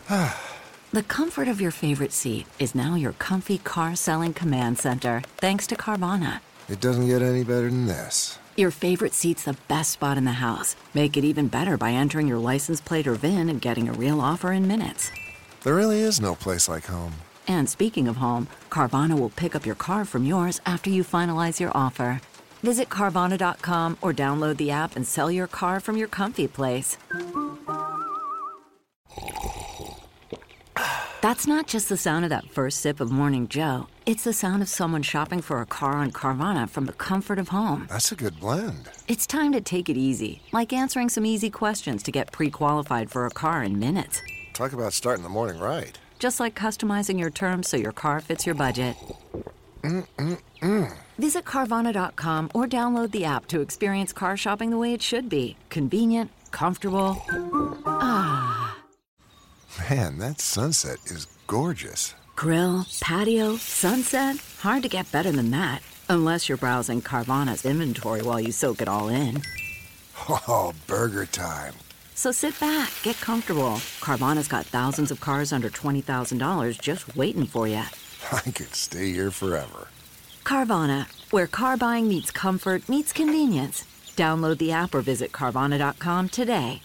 The comfort of your favorite seat is now your comfy car selling command center, thanks to Carvana. It doesn't get any better than this. Your favorite seat's the best spot in the house. Make it even better by entering your license plate or VIN and getting a real offer in minutes. There really is no place like home. And speaking of home, Carvana will pick up your car from yours after you finalize your offer. Visit Carvana.com or download the app and sell your car from your comfy place. That's not just the sound of that first sip of Morning Joe. It's the sound of someone shopping for a car on Carvana from the comfort of home. That's a good blend. It's time to take it easy, like answering some easy questions to get pre-qualified for a car in minutes. Talk about starting the morning right. Just like customizing your terms so your car fits your budget. Visit Carvana.com or download the app to experience car shopping the way it should be. Convenient, comfortable. Man, that sunset is gorgeous. Grill, patio, sunset. Hard to get better than that. Unless you're browsing Carvana's inventory while you soak it all in. Oh, burger time. So sit back, get comfortable. Carvana's got thousands of cars under $20,000 just waiting for you. I could stay here forever. Carvana, where car buying meets comfort, meets convenience. Download the app or visit Carvana.com today.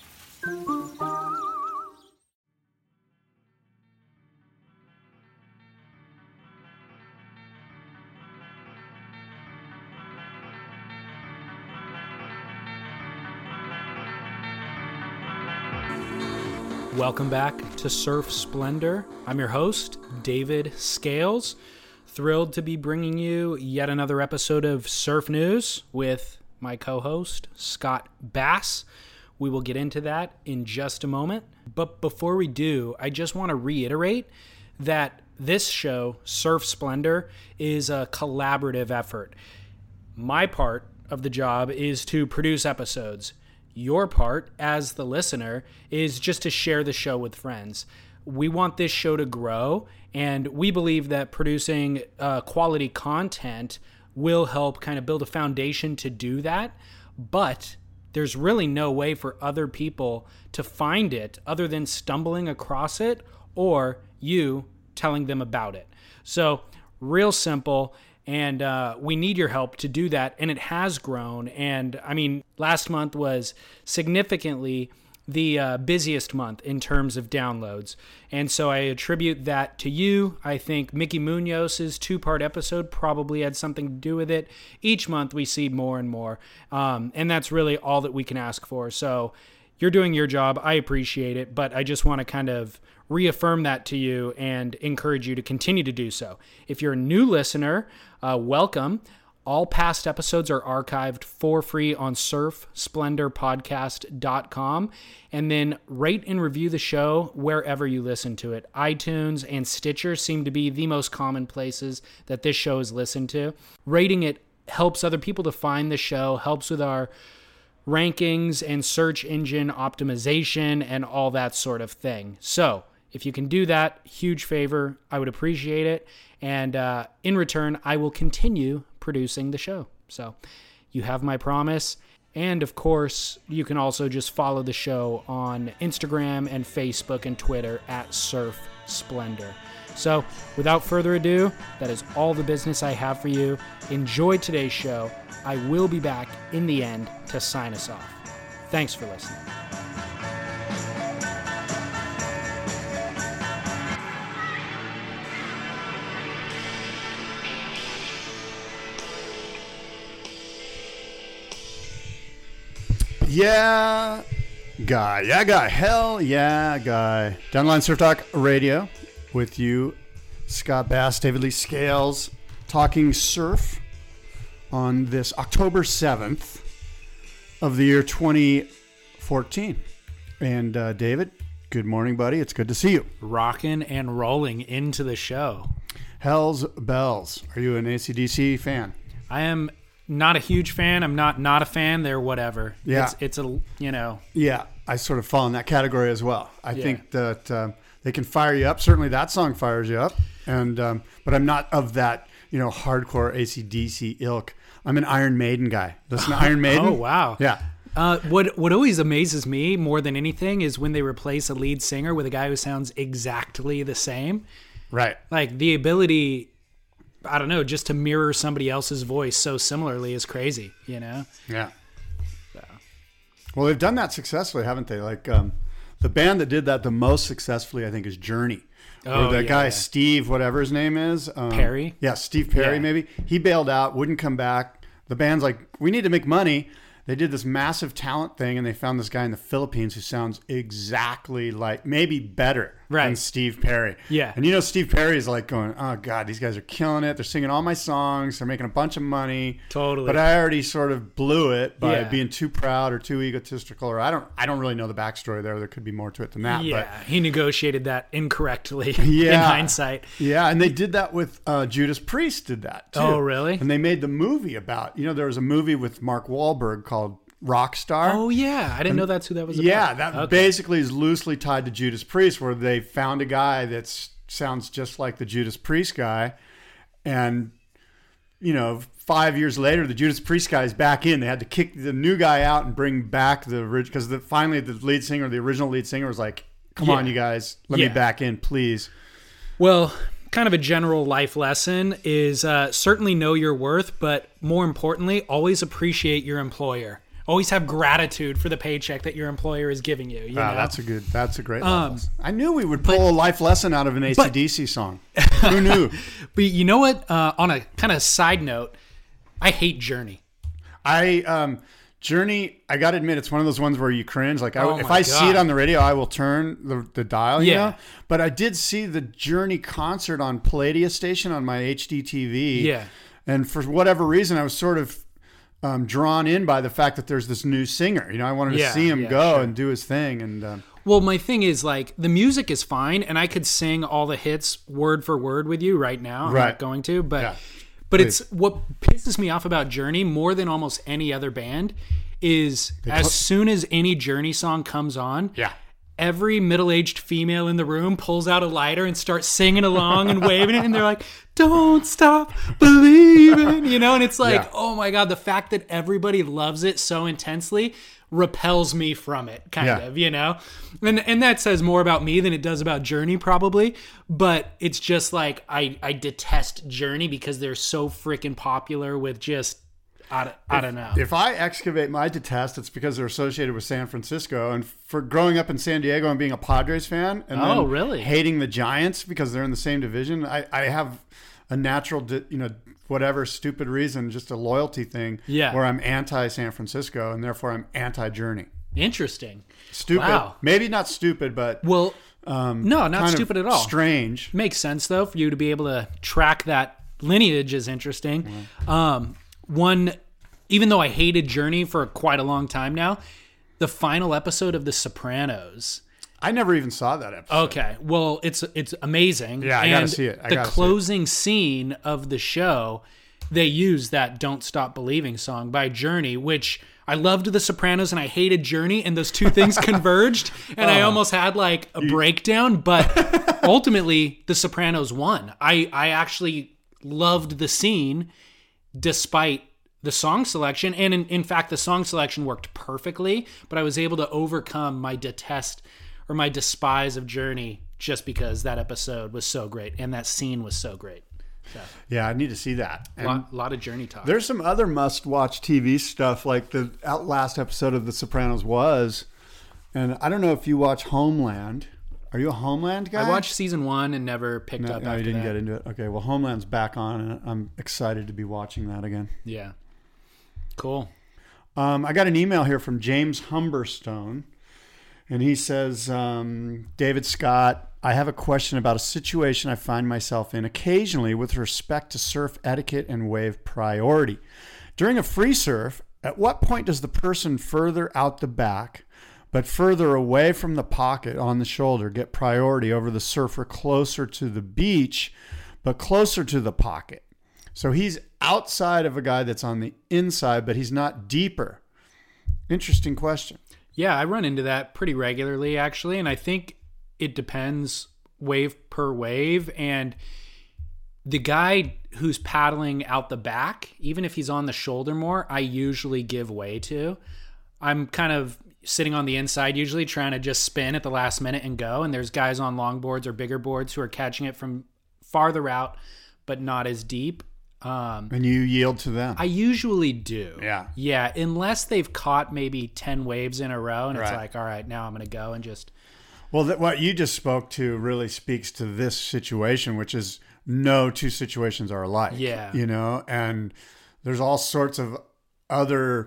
Welcome back to Surf Splendor. I'm your host, David Scales. Thrilled to be bringing you yet another episode of Surf News with my co-host, Scott Bass. We will get into that in just a moment. But before we do, I just want to reiterate that this show, Surf Splendor, is a collaborative effort. My part of the job is to produce episodes. Your part, as the listener, is just to share the show with friends. We want this show to grow, and we believe that producing quality content will help kind of build a foundation to do that. But there's really no way for other people to find it other than stumbling across it or you telling them about it. So, real simple. And we need your help to do that. And it has grown. And I mean, last month was significantly the busiest month in terms of downloads. And so I attribute that to you. I think Mickey Munoz's 2-part episode probably had something to do with it. Each month we see more and more. And that's really all that we can ask for. So you're doing your job. I appreciate it. But I just want to kind of reaffirm that to you and encourage you to continue to do so. If you're a new listener, welcome. All past episodes are archived for free on surfsplendorpodcast.com. And then rate and review the show wherever you listen to it. iTunes and Stitcher seem to be the most common places that this show is listened to. Rating it helps other people to find the show, helps with our rankings and search engine optimization and all that sort of thing. So if you can do that, huge favor, I would appreciate it. And in return, I will continue producing the show. So you have my promise. And of course, you can also just follow the show on Instagram and Facebook and Twitter at Surf Splendor. So without further ado, that is all the business I have for you. Enjoy today's show. I will be back in the end to sign us off. Thanks for listening. Yeah, guy, hell yeah, guy. Downline Surf Talk Radio with you, Scott Bass, David Lee Scales, talking surf on this October 7th of the year 2014. And David, good morning, buddy. It's good to see you. Rocking and rolling into the show. Hell's bells. Are you an AC/DC fan? I am not a huge fan. I'm not a fan. They're whatever. Yeah. It's a, you know. Yeah, I sort of fall in that category as well. I think that they can fire you up. Certainly that song fires you up. And but I'm not of that, hardcore AC/DC ilk. I'm an Iron Maiden guy. Listen to Iron Maiden. Oh, wow. Yeah. What always amazes me more than anything is when they replace a lead singer with a guy who sounds exactly the same. Right. Like the ability, I don't know, just to mirror somebody else's voice so similarly is crazy, you know? Yeah. Well, they've done that successfully, haven't they? Like the band that did that the most successfully, I think, is Journey. Oh, Or that guy, yeah. Steve, whatever his name is. Perry? Yeah, Steve Perry, Yeah. maybe. He bailed out, wouldn't come back. The band's like, we need to make money. They did this massive talent thing, and they found this guy in the Philippines who sounds exactly like, maybe better than Right. Steve Perry. Yeah. And you know, Steve Perry is like going, oh, God, these guys are killing it. They're singing all my songs. They're making a bunch of money. Totally. But I already sort of blew it by Yeah. being too proud or too egotistical, or I don't really know the backstory there. There could be more to it than that. Yeah, But he negotiated that incorrectly in Yeah. hindsight. yeah, and they did that with Judas Priest did that too. Oh, really? And they made the movie about, there was a movie with Mark Wahlberg called Rockstar. Oh, yeah. I didn't know that's who that was about. Yeah, that Okay. basically is loosely tied to Judas Priest, where they found a guy that sounds just like the Judas Priest guy. And, 5 years later, the Judas Priest guy is back in. They had to kick the new guy out and bring back the original, because finally the lead singer, the original lead singer, was like, come on, you guys, let me Yeah. back in, please. Well, kind of a general life lesson is certainly know your worth, but more importantly, always appreciate your employer. Always have gratitude for the paycheck that your employer is giving you. You know? That's a great life. I knew we would pull a life lesson out of an AC/DC song. Who knew? But you know what? On a kind of side note, I hate Journey. Journey, I got to admit, it's one of those ones where you cringe. Like, Oh if my I see it God. on the radio, I will turn the dial, you Yeah. know? But I did see the Journey concert on Palladia Station on my HDTV. Yeah. And for whatever reason, I was sort of drawn in by the fact that there's this new singer. I wanted to Yeah, see him yeah, go sure. and do his thing. And Well, my thing is, like, the music is fine, and I could sing all the hits word for word with you right now. I'm Right. not going to, but Yeah. but it's what pisses me off about Journey more than almost any other band is as soon as any Journey song comes on, yeah. every middle-aged female in the room pulls out a lighter and starts singing along and waving it, and they're like, "Don't stop believing," and it's like, Yeah. oh my God, the fact that everybody loves it so intensely repels me from it, kind Yeah. of, and that says more about me than it does about Journey, probably. But it's just like I detest Journey because they're so freaking popular with just I don't know. If I excavate my detest, it's because they're associated with San Francisco. And for growing up in San Diego and being a Padres fan, and Oh, then really? hating the Giants because they're in the same division, I have a natural, whatever stupid reason, just a loyalty thing, Yeah. where I'm anti-San Francisco and therefore I'm anti-Journey. Interesting. Stupid. Wow. Maybe not stupid, but Well, no, not kind of stupid at all. strange. Makes sense though for you to be able to track that lineage is interesting. Even though I hated Journey for quite a long time now, the final episode of The Sopranos. I never even saw that episode. Okay, well, it's amazing. Yeah, I gotta And see it. I the gotta see it. closing scene of the show, they use that "Don't Stop Believing" song by Journey, which I loved The Sopranos and I hated Journey, and those two things converged, and I almost had like a breakdown. But ultimately, The Sopranos won. I actually loved the scene despite the song selection, and in fact, the song selection worked perfectly. But I was able to overcome my detest or my despise of Journey just because that episode was so great and that scene was so great. Yeah, I need to see that. And Lot of Journey talk. there's some other must-watch TV stuff, like the last episode of The Sopranos was, and I don't know if you watch Homeland. Are you a Homeland guy? I watched season 1 and never picked up No, after you didn't that. get into it. Okay, well, Homeland's back on, and I'm excited to be watching that again. Yeah. Cool. I got an email here from James Humberstone, and he says, David Scott, I have a question about a situation I find myself in occasionally with respect to surf etiquette and wave priority. During a free surf, at what point does the person further out the back but further away from the pocket on the shoulder get priority over the surfer closer to the beach but closer to the pocket? So he's outside of a guy that's on the inside, but he's not deeper. Interesting question. Yeah, I run into that pretty regularly, actually, and I think it depends wave per wave. And the guy who's paddling out the back, even if he's on the shoulder more, I usually give way to. I'm kind of sitting on the inside, usually trying to just spin at the last minute and go. And there's guys on longboards or bigger boards who are catching it from farther out, but not as deep. And you yield to them. I usually do. Yeah. Yeah. Unless they've caught maybe 10 waves in a row and it's Right. like, all right, now I'm going to go and just. Well, what you just spoke to really speaks to this situation, which is no two situations are alike. Yeah. You know, and there's all sorts of other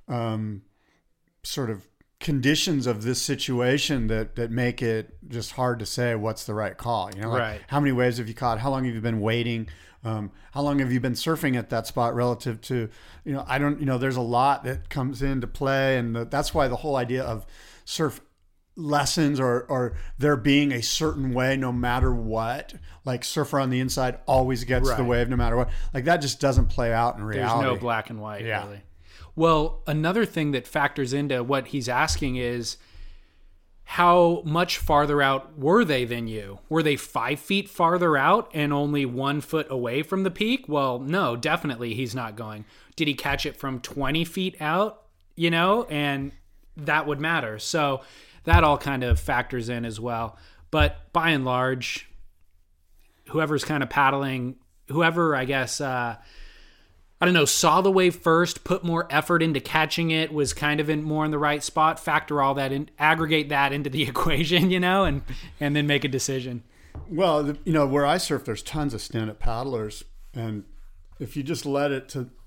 sort of conditions of this situation that make it just hard to say what's the right call. You know, like Right. how many waves have you caught? How long have you been waiting? How long have you been surfing at that spot relative to, you know, I don't, you know, there's a lot that comes into play. And that's why the whole idea of surf lessons or there being a certain way no matter what, like surfer on the inside always gets the Right. wave no matter what, like that just doesn't play out in reality. There's no black and white, Yeah. really. Well, another thing that factors into what he's asking is how much farther out were they than you? Were they 5 feet farther out and only 1 foot away from the peak? Well, no, definitely he's not going. Did he catch it from 20 feet out? You know, and that would matter. So that all kind of factors in as well. But by and large, whoever's kind of paddling, whoever, I guess, I don't know, saw the wave first, put more effort into catching it, was kind of more in the right spot, factor all that in, aggregate that into the equation, you know, and then make a decision. Well, you know, where I surf, there's tons of stand-up paddlers, and if you just let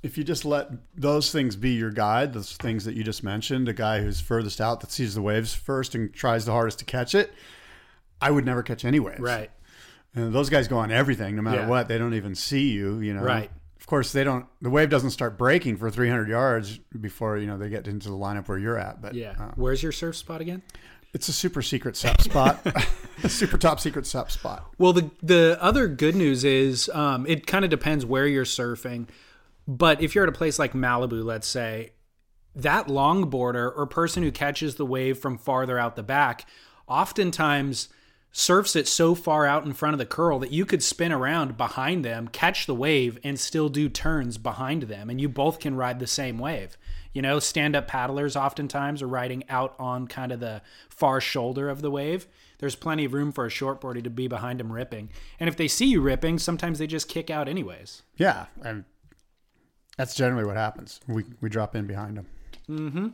those things be your guide, those things that you just mentioned, a guy who's furthest out that sees the waves first and tries the hardest to catch it, I would never catch any waves. Right. And those guys go on everything, no matter Yeah. what. They don't even see you, you know. Right. Of course, the wave doesn't start breaking for 300 yards before, you know, they get into the lineup where you're at. But Yeah. Where's your surf spot again? it's a super secret SEP spot, a super top secret SEP spot. Well, the other good news is it kind of depends where you're surfing. But if you're at a place like Malibu, let's say, that longboarder or person who catches the wave from farther out the back oftentimes surfs it so far out in front of the curl that you could spin around behind them, catch the wave, and still do turns behind them. And you both can ride the same wave. You know, stand-up paddlers oftentimes are riding out on kind of the far shoulder of the wave. There's plenty of room for a shortboarder to be behind them ripping. And if they see you ripping, sometimes they just kick out anyways. Yeah, and that's generally what happens. We drop in behind them. Mm-hmm.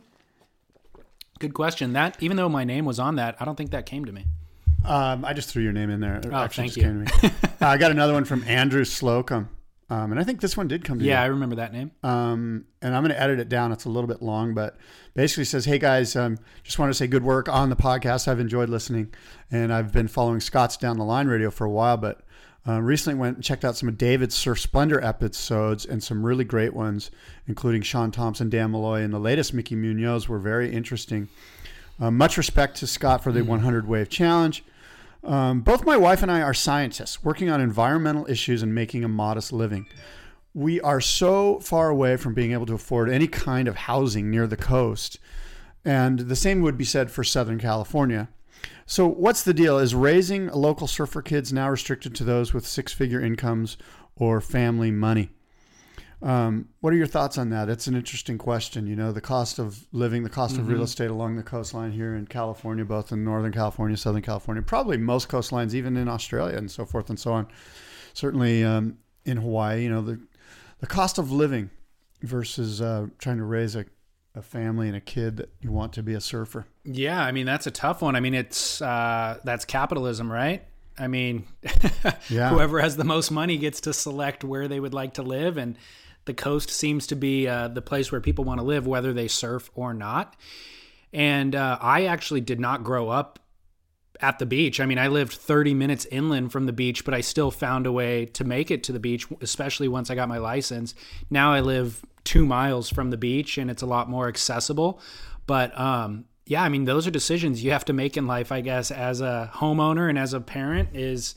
Good question. That, even though my name was on that, I don't think that came to me. I just threw your name in there. It actually thank just you. came to me. I got another one from Andrew Slocum. And I think this one did come to you. Yeah, I remember that name. And I'm going to edit it down. It's a little bit long, but basically says, hey guys, just want to say good work on the podcast. I've enjoyed listening, and I've been following Scott's Down the Line radio for a while, but recently went and checked out some of David's Surf Splendor episodes and some really great ones, including Sean Thompson, Dan Malloy, and the latest Mickey Munoz were very interesting. Much respect to Scott for the 100 Wave Challenge. Both my wife and I are scientists working on environmental issues and making a modest living. We are so far away from being able to afford any kind of housing near the coast. And the same would be said for Southern California. So what's the deal? Is raising local surfer kids now restricted to those with six-figure incomes or family money? What are your thoughts on that? It's an interesting question. You know, the cost of living, the cost of real estate along the coastline here in California, both in Northern California, Southern California, probably most coastlines, even in Australia and so forth and so on. Certainly in Hawaii, you know, the cost of living versus trying to raise a family and a kid that you want to be a surfer. Yeah, I mean, that's a tough one. I mean, it's that's capitalism, right? I mean, Yeah. Whoever has the most money gets to select where they would like to live, and the coast seems to be the place where people want to live, whether they surf or not. And I actually did not grow up at the beach. I mean, I lived 30 minutes inland from the beach, but I still found a way to make it to the beach, especially once I got my license. Now I live 2 miles from the beach, and it's a lot more accessible. But yeah, I mean, those are decisions you have to make in life, I guess, as a homeowner and as a parent is,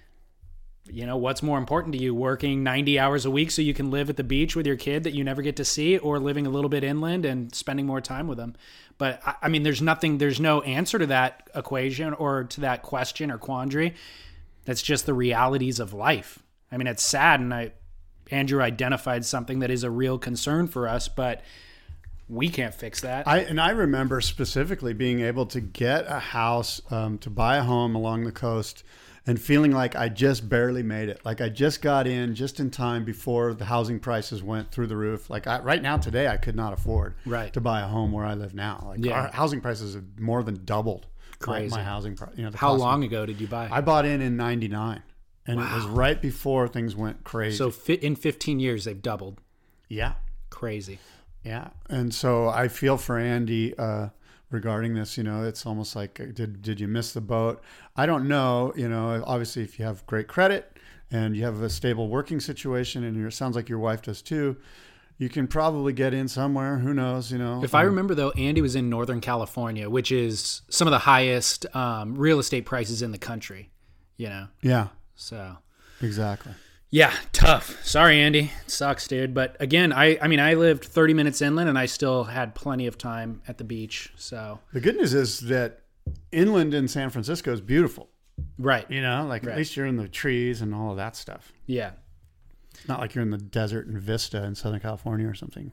you know, what's more important to you, working 90 hours a week so you can live at the beach with your kid that you never get to see, or living a little bit inland and spending more time with them. But I mean, there's no answer to that equation or to that question or quandary. That's just the realities of life. I mean, it's sad. And Andrew identified something that is a real concern for us, but we can't fix that. I remember specifically being able to get a house, to buy a home along the coast, and feeling like I just barely made it. Like I just got in just in time before the housing prices went through the roof. Like right now today, I could not afford to buy a home where I live now. Like our housing prices have more than doubled. Crazy. My housing price. How long ago did you buy? I bought in 99, and it was right before things went crazy. So in 15 years, they've doubled. Yeah. Crazy. Yeah. And so I feel for Andy regarding this. It's almost like, did you miss the boat? I don't know. Obviously, if you have great credit and you have a stable working situation, and it sounds like your wife does too, you can probably get in somewhere. Who knows? If I remember, though, Andy was in Northern California, which is some of the highest real estate prices in the country. Yeah. So exactly. Yeah, tough. Sorry, Andy. It sucks, dude. But again, I mean, I lived 30 minutes inland, and I still had plenty of time at the beach. So the good news is that inland in San Francisco is beautiful. Right. At least you're in the trees and all of that stuff. Yeah. It's not like you're in the desert in Vista in Southern California or something.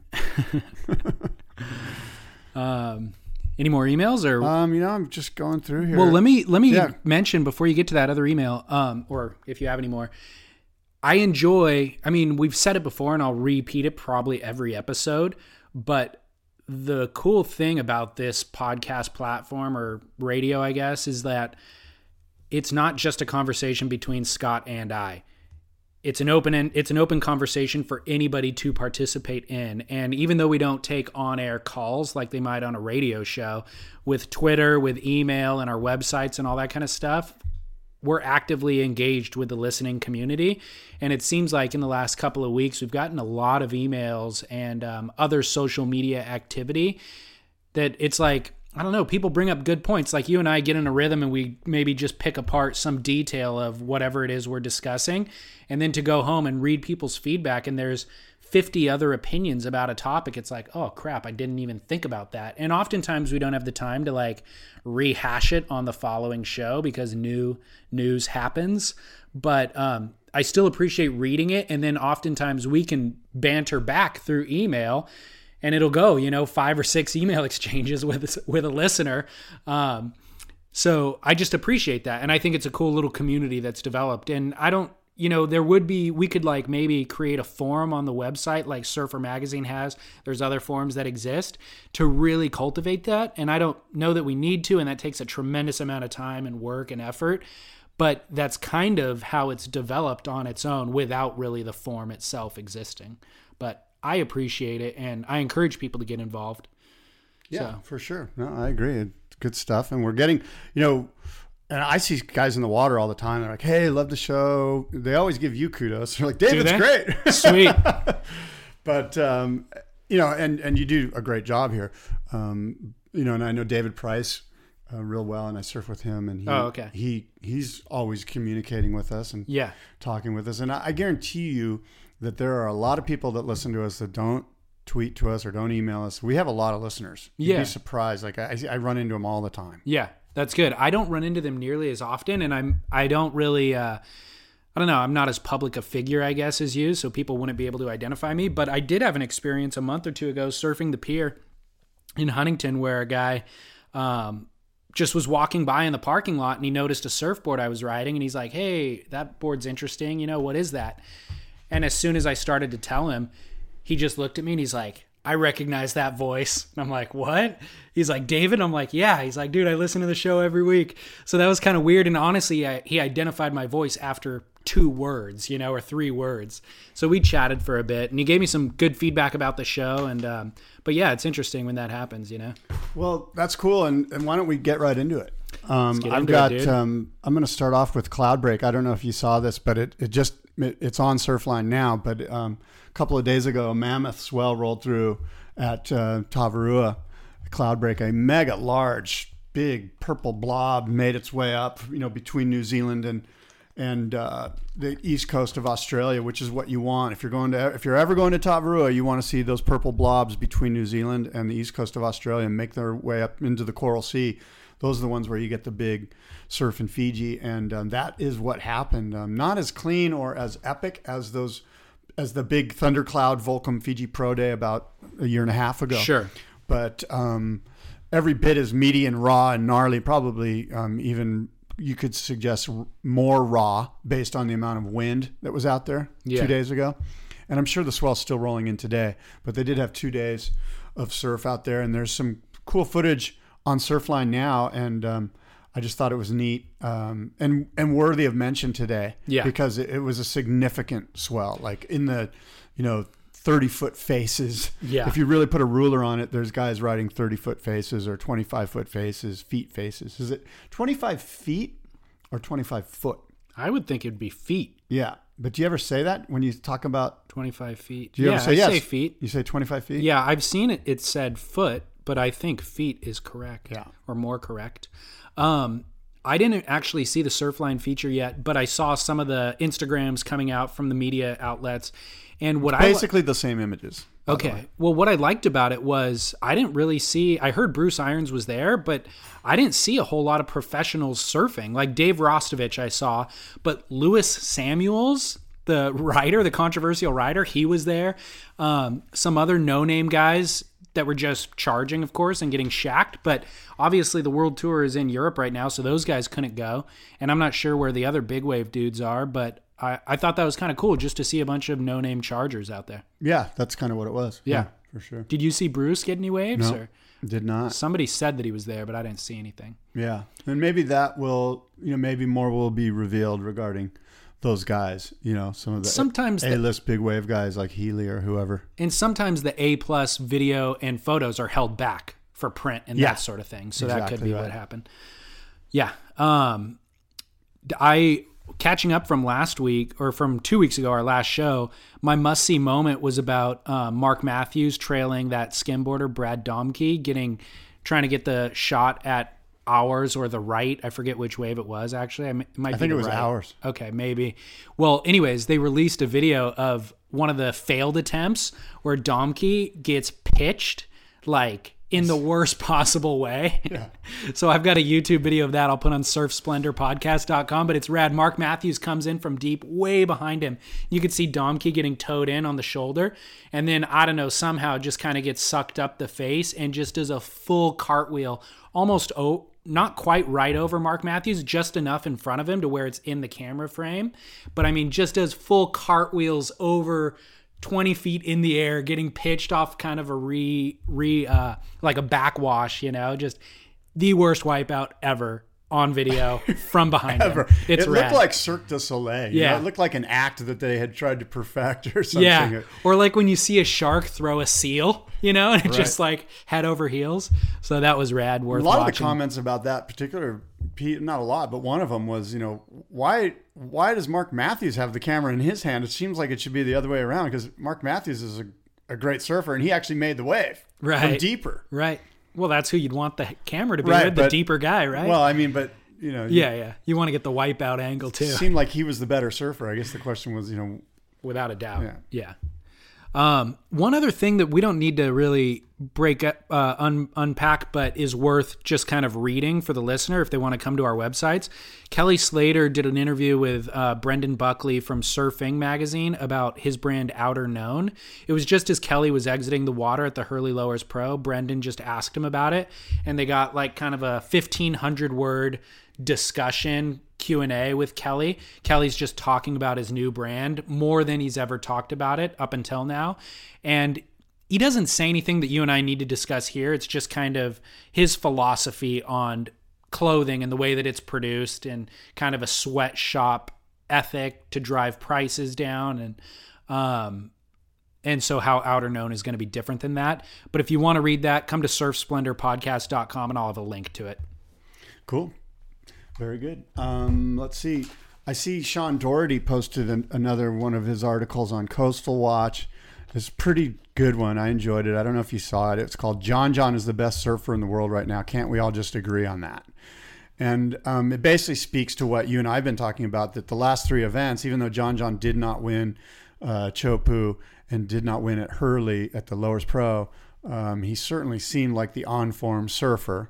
Any more emails or? I'm just going through here. Well, let me mention before you get to that other email, or if you have any more. We've said it before and I'll repeat it probably every episode, but the cool thing about this podcast platform or radio, I guess, is that it's not just a conversation between Scott and I. It's an open conversation for anybody to participate in. And even though we don't take on-air calls like they might on a radio show, with Twitter, with email and our websites and all that kind of stuff, we're actively engaged with the listening community. And it seems like in the last couple of weeks, we've gotten a lot of emails and other social media activity that it's like, I don't know, people bring up good points. Like you and I get in a rhythm and we maybe just pick apart some detail of whatever it is we're discussing. And then to go home and read people's feedback and there's 50 other opinions about a topic, it's like, oh crap, I didn't even think about that. And oftentimes we don't have the time to rehash it on the following show because new news happens. But I still appreciate reading it. And then oftentimes we can banter back through email and it'll go, 5 or 6 email exchanges with a listener. So I just appreciate that. And I think it's a cool little community that's developed. And I don't, we could maybe create a forum on the website like Surfer Magazine has. There's other forums that exist to really cultivate that. And I don't know that we need to, and that takes a tremendous amount of time and work and effort. But that's kind of how it's developed on its own without really the forum itself existing. But I appreciate it, and I encourage people to get involved. Yeah, for sure. No, I agree. It's good stuff. And we're getting, and I see guys in the water all the time. They're like, hey, love the show. They always give you kudos. They're like, Dave, it's great. Sweet. But, and you do a great job here. And I know David Price real well, and I surf with him. And he's always communicating with us and talking with us. And I guarantee you that there are a lot of people that listen to us that don't tweet to us or don't email us. We have a lot of listeners. You'd be surprised. Like I run into them all the time. Yeah. That's good. I don't run into them nearly as often, and I don't really, I don't know, I'm not as public a figure, I guess, as you, so people wouldn't be able to identify me. But I did have an experience a month or two ago surfing the pier in Huntington where a guy just was walking by in the parking lot, and he noticed a surfboard I was riding, and he's like, hey, that board's interesting. What is that? And as soon as I started to tell him, he just looked at me, and he's like, I recognize that voice. And I'm like, what? He's like, David? I'm like, yeah. He's like, dude, I listen to the show every week. So that was kind of weird. And honestly, he identified my voice after 2 words, or 3 words. So we chatted for a bit and he gave me some good feedback about the show. And, but yeah, it's interesting when that happens, Well, that's cool. And why don't we get right into it? I'm going to start off with Cloudbreak. I don't know if you saw this, but it's on Surfline now, but a couple of days ago, a mammoth swell rolled through at Tavarua. Cloudbreak, a mega large, big purple blob made its way up, between New Zealand and the east coast of Australia, which is what you want. If you're ever going to Tavarua, you want to see those purple blobs between New Zealand and the east coast of Australia and make their way up into the Coral Sea. Those are the ones where you get the big surf in Fiji, and that is what happened. Not as clean or as epic as those as the big Thundercloud Volcom Fiji Pro Day about a year and a half ago. Sure. But every bit as meaty and raw and gnarly, probably even you could suggest more raw based on the amount of wind that was out there 2 days ago. And I'm sure the swell's still rolling in today, but they did have 2 days of surf out there, and there's some cool footage on Surfline now, and I just thought it was neat and worthy of mention today because it was a significant swell, like in the 30-foot faces. Yeah. If you really put a ruler on it, there's guys riding 30-foot faces or 25-foot faces, feet faces. Is it 25 feet or 25 foot? I would think it'd be feet. Yeah. But do you ever say that when you talk about 25 feet? Do you ever say yes? I say feet. You say 25 feet? Yeah, I've seen it. It said foot, but I think feet is correct. Yeah. Or more correct. I didn't actually see the Surfline feature yet, but I saw some of the Instagrams coming out from the media outlets. And what basically the same images. Okay. Well, what I liked about it was I didn't really see, I heard Bruce Irons was there, but I didn't see a whole lot of professionals surfing. Like Dave Rostovich I saw, but Lewis Samuels, the rider, the controversial rider, he was there. Some other no-name guys that were just charging, of course, and getting shacked. But obviously the World Tour is in Europe right now, so those guys couldn't go. And I'm not sure where the other big wave dudes are, but I thought that was kind of cool just to see a bunch of no-name chargers out there. Yeah, that's kind of what it was. Yeah, for sure. Did you see Bruce get any waves? No, did not. Somebody said that he was there, but I didn't see anything. Yeah, and maybe that will, maybe more will be revealed regarding those guys, some of the sometimes A-list big wave guys like Healy or whoever. And sometimes the A+ video and photos are held back for print and that sort of thing. So exactly, that could be what happened. Yeah. Catching up from last week or from 2 weeks ago, our last show, my must-see moment was about Mark Matthews trailing that skimboarder Brad Domke, trying to get the shot at ours or the right. I forget which wave it was, actually. I think it was ours. Okay, maybe. Well, anyways, they released a video of one of the failed attempts where Domke gets pitched in the worst possible way. Yeah. So I've got a YouTube video of that I'll put on surfsplendorpodcast.com, but it's rad. Mark Matthews comes in from deep, way behind him. You could see Domke getting towed in on the shoulder, and then, I don't know, somehow just kind of gets sucked up the face and just does a full cartwheel, almost not quite right over Mark Matthews, just enough in front of him to where it's in the camera frame. But I mean, just does full cartwheels over 20 feet in the air, getting pitched off kind of a like a backwash, just the worst wipeout ever on video from behind him. It looked like Cirque du Soleil. It looked like an act that they had tried to perfect or something. Yeah, or like when you see a shark throw a seal, and it just head over heels. So that was rad, worth watching. A lot of the comments about that particular, not a lot, but one of them was, why does Mark Matthews have the camera in his hand? It seems like it should be the other way around, because Mark Matthews is a great surfer, and he actually made the wave from deeper. Right. Well, that's who you'd want the camera to be with, the deeper guy, right? Well, I mean, but, Yeah. You want to get the wipeout angle, too. It seemed like he was the better surfer. I guess the question was, Without a doubt. Yeah. One other thing that we don't need to really break up, unpack, but is worth just kind of reading for the listener if they want to come to our websites. Kelly Slater did an interview with Brendan Buckley from Surfing Magazine about his brand Outer Known. It was just as Kelly was exiting the water at the Hurley Lowers Pro. Brendan just asked him about it, and they got kind of a 1,500 word discussion Q&A with Kelly. Kelly's just talking about his new brand more than he's ever talked about it up until now. And he doesn't say anything that you and I need to discuss here. It's just kind of his philosophy on clothing and the way that it's produced, and kind of a sweatshop ethic to drive prices down. And so how Outer Known is going to be different than that. But if you want to read that, come to surfsplendorpodcast.com and I'll have a link to it. Cool. Very good. Let's see. I see Sean Doherty posted another one of his articles on Coastal Watch. It's a pretty good one. I enjoyed it. I don't know if you saw it. It's called John is the best surfer in the world right now. Can't we all just agree on that? And it basically speaks to what you and I have been talking about, that the last three events, even though John did not win Chopu and did not win at Hurley at the Lowers Pro, he certainly seemed like the on-form surfer.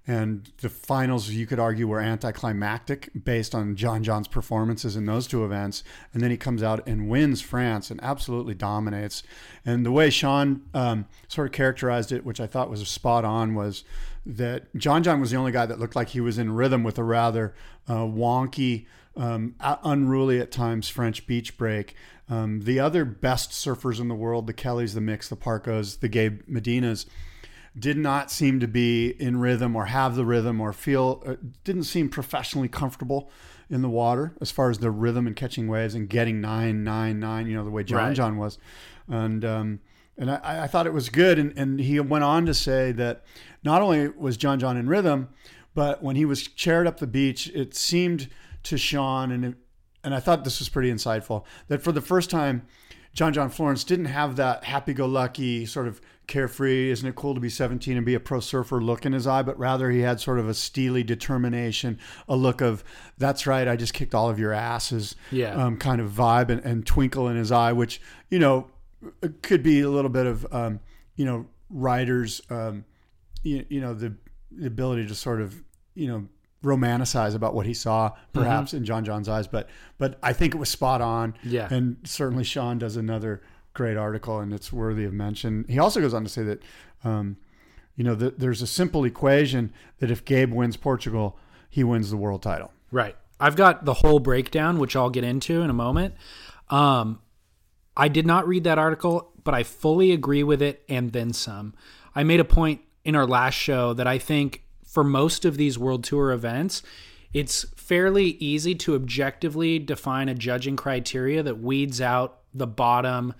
And the finals, you could argue, were anticlimactic based on John's performances in those two events. And then he comes out and wins France and absolutely dominates. And the way Sean sort of characterized it, which I thought was spot on, was that John was the only guy that looked like he was in rhythm with a rather wonky, unruly at times French beach break. The other best surfers in the world, the Kellys, the Micks, the Parcos, the Gabe Medinas, did not seem to be in rhythm or have the rhythm or didn't seem professionally comfortable in the water as far as the rhythm and catching waves and getting 9-9-9, the way John was. And I thought it was good. And he went on to say that not only was John in rhythm, but when he was chaired up the beach, it seemed to Sean, and I thought this was pretty insightful, that for the first time, John Florence didn't have that happy-go-lucky sort of carefree, isn't it cool to be 17 and be a pro surfer look in his eye, but rather he had sort of a steely determination, a look of, that's right, I just kicked all of your asses, kind of vibe and twinkle in his eye, which, could be a little bit of, writers, the ability to sort of, romanticize about what he saw perhaps in John's eyes, but I think it was spot on. Yeah. And certainly Sean does another great article, and it's worthy of mention. He also goes on to say that, there's a simple equation that if Gabe wins Portugal, he wins the world title. Right. I've got the whole breakdown, which I'll get into in a moment. I did not read that article, but I fully agree with it and then some. I made a point in our last show that I think for most of these World Tour events, it's fairly easy to objectively define a judging criteria that weeds out the bottom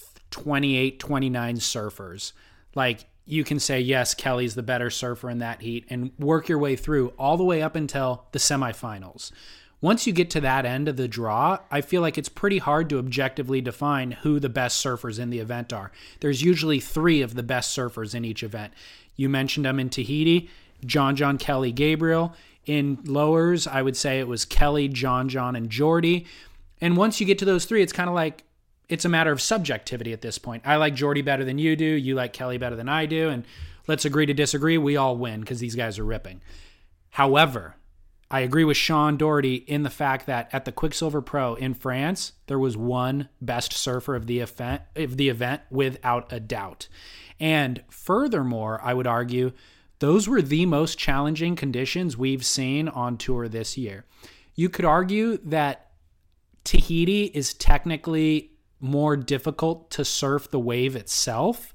28, 29 surfers. Like, you can say, yes, Kelly's the better surfer in that heat, and work your way through all the way up until the semifinals. Once you get to that end of the draw, I feel like it's pretty hard to objectively define who the best surfers in the event are. There's usually 3 of the best surfers in each event. You mentioned them in Tahiti, John, Kelly, Gabriel. In lowers, I would say it was Kelly, John, and Jordy. And once you get to those 3, it's kind of like, it's a matter of subjectivity at this point. I like Jordy better than you do. You like Kelly better than I do. And let's agree to disagree. We all win because these guys are ripping. However, I agree with Sean Doherty in the fact that at the Quicksilver Pro in France, there was one best surfer of the event without a doubt. And furthermore, I would argue, those were the most challenging conditions we've seen on tour this year. You could argue that Tahiti is technically more difficult to surf the wave itself,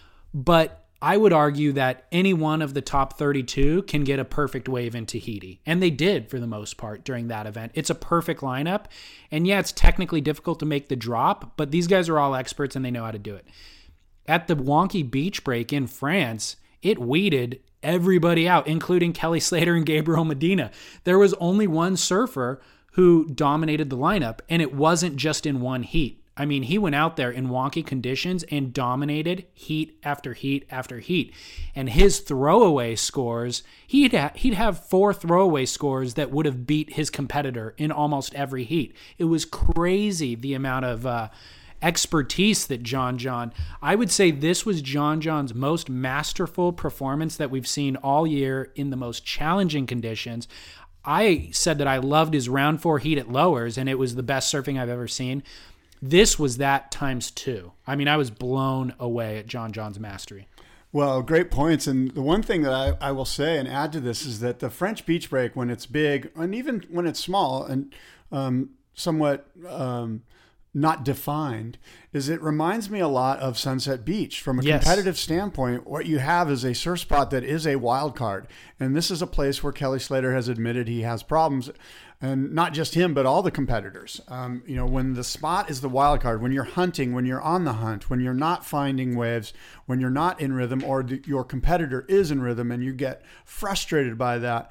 but I would argue that any one of the top 32 can get a perfect wave in Tahiti. And they did for the most part during that event. It's a perfect lineup. And yeah, it's technically difficult to make the drop, but these guys are all experts and they know how to do it. At the wonky beach break in France, it weeded everybody out, including Kelly Slater and Gabriel Medina. There was only one surfer who dominated the lineup, and it wasn't just in one heat. I mean, he went out there in wonky conditions and dominated heat after heat after heat. And his throwaway scores, he'd have 4 throwaway scores that would have beat his competitor in almost every heat. It was crazy the amount of expertise that John. I would say this was John's most masterful performance that we've seen all year in the most challenging conditions. I said that I loved his round 4 heat at lowers, and it was the best surfing I've ever seen. This was that times 2. I mean, I was blown away at John's mastery. Well, great points. And the one thing that I will say and add to this is that the French beach break, when it's big and even when it's small and somewhat not defined, is it reminds me a lot of Sunset Beach. From a competitive standpoint, what you have is a surf spot that is a wild card. And this is a place where Kelly Slater has admitted he has problems. And not just him, but all the competitors. When the spot is the wild card, when you're hunting, when you're on the hunt, when you're not finding waves, when you're not in rhythm, or your competitor is in rhythm and you get frustrated by that,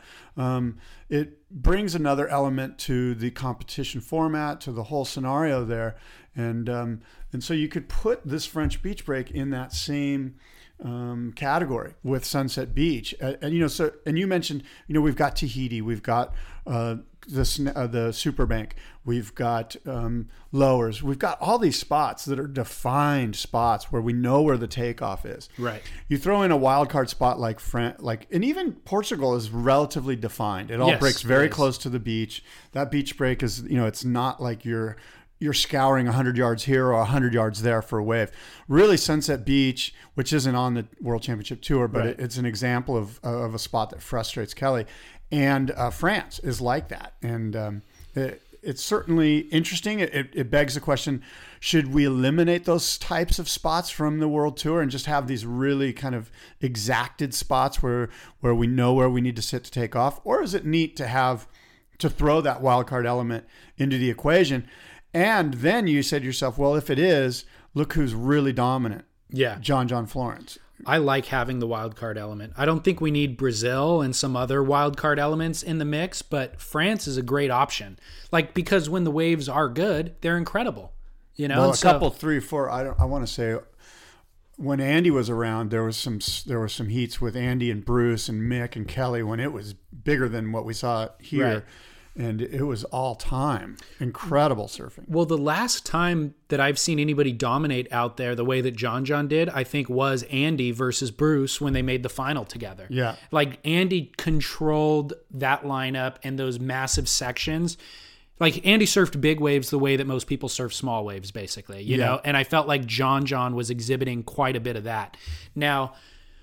it brings another element to the competition format, to the whole scenario there. And so you could put this French beach break in that same category with Sunset Beach. And you mentioned, we've got Tahiti, we've got the Superbank, we've got Lowers, we've got all these spots that are defined spots where we know where the takeoff is. Right. You throw in a wild card spot and even Portugal is relatively defined. It all breaks very close to the beach. That beach break is, it's not like you're scouring 100 yards here or 100 yards there for a wave. Really, Sunset Beach, which isn't on the World Championship Tour, but it's an example of a spot that frustrates Kelly. And France is like that. And it's certainly interesting. It begs the question, should we eliminate those types of spots from the World Tour and just have these really kind of exacted spots where we know where we need to sit to take off? Or is it neat to throw that wild card element into the equation? And then you said to yourself, well, if it is, look who's really dominant. Yeah. John Florence. I like having the wild card element. I don't think we need Brazil and some other wild card elements in the mix, but France is a great option. Because when the waves are good, they're incredible. Well, couple, 3, 4. I want to say when Andy was around, there were some heats with Andy and Bruce and Mick and Kelly when it was bigger than what we saw here. Right. And it was all time. Incredible surfing. Well, the last time that I've seen anybody dominate out there the way that John did, I think was Andy versus Bruce when they made the final together. Yeah. Andy controlled that lineup and those massive sections. Andy surfed big waves the way that most people surf small waves, basically, you know? And I felt like John was exhibiting quite a bit of that. Now,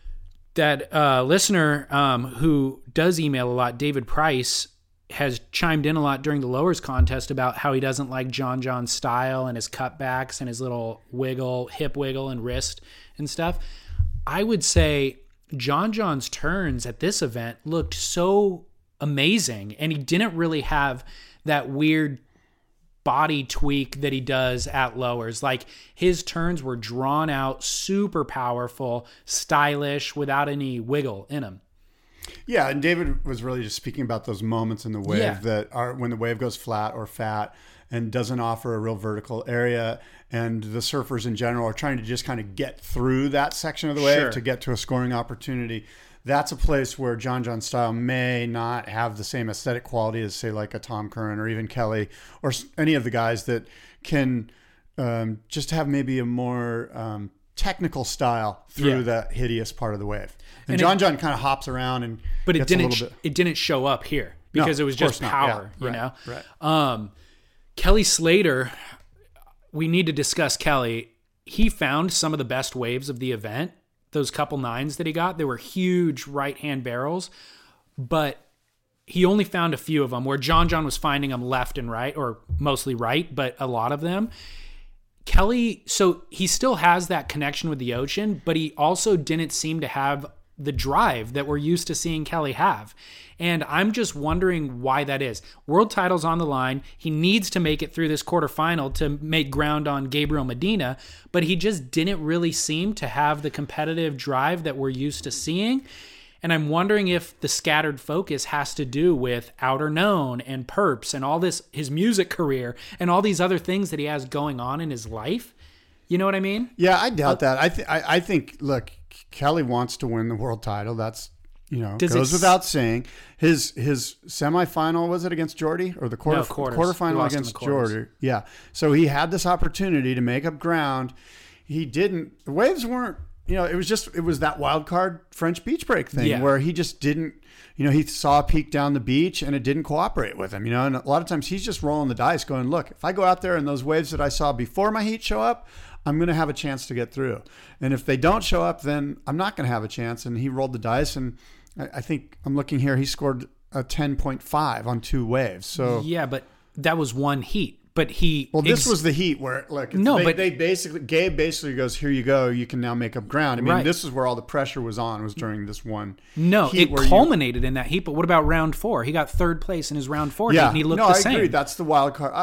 that listener who does email a lot, David Price, has chimed in a lot during the Lowers contest about how he doesn't like John's style and his cutbacks and his little hip wiggle and wrist and stuff. I would say John's turns at this event looked so amazing, and he didn't really have that weird body tweak that he does at Lowers. His turns were drawn out, super powerful, stylish, without any wiggle in them. Yeah, and David was really just speaking about those moments in the wave that are when the wave goes flat or fat and doesn't offer a real vertical area, and the surfers in general are trying to just kind of get through that section of the wave to get to a scoring opportunity. That's a place where John's style may not have the same aesthetic quality as, say, a Tom Curran or even Kelly or any of the guys that can just have maybe a more technical style through that hideous part of the wave. And John kind of hops around but it didn't show up here because it was just power, you know? Right. Kelly Slater, we need to discuss Kelly. He found some of the best waves of the event. Those couple nines that he got, they were huge right-hand barrels, but he only found a few of them where John was finding them left and right, or mostly right, but a lot of them. Kelly, so he still has that connection with the ocean, but he also didn't seem to have the drive that we're used to seeing Kelly have. And I'm just wondering why that is. World title's on the line. He needs to make it through this quarterfinal to make ground on Gabriel Medina, but he just didn't really seem to have the competitive drive that we're used to seeing. And I'm wondering if the scattered focus has to do with Outer Known and Perps and all this, his music career and all these other things that he has going on in his life. You know what I mean? Yeah, I doubt that. I think, look, Kelly wants to win the world title. That's, goes without saying. His semifinal, was it against Jordy? Or the quarterfinal against Jordy? Yeah. So he had this opportunity to make up ground. He didn't. The waves weren't, it was that wild card French beach break thing where he just didn't, he saw a peak down the beach and it didn't cooperate with him, and a lot of times he's just rolling the dice going, look, if I go out there and those waves that I saw before my heat show up, I'm going to have a chance to get through. And if they don't show up, then I'm not going to have a chance. And he rolled the dice. And I think I'm looking here, he scored a 10.5 on 2 waves. So yeah, but that was one heat. But this was the heat where, look, Gabe basically goes, here you go, you can now make up ground. I mean, this is where all the pressure was during this one. No, heat it culminated in that heat. But what about round 4? He got 3rd place in his round 4 heat, and he looked the same. I agree. That's the wild card.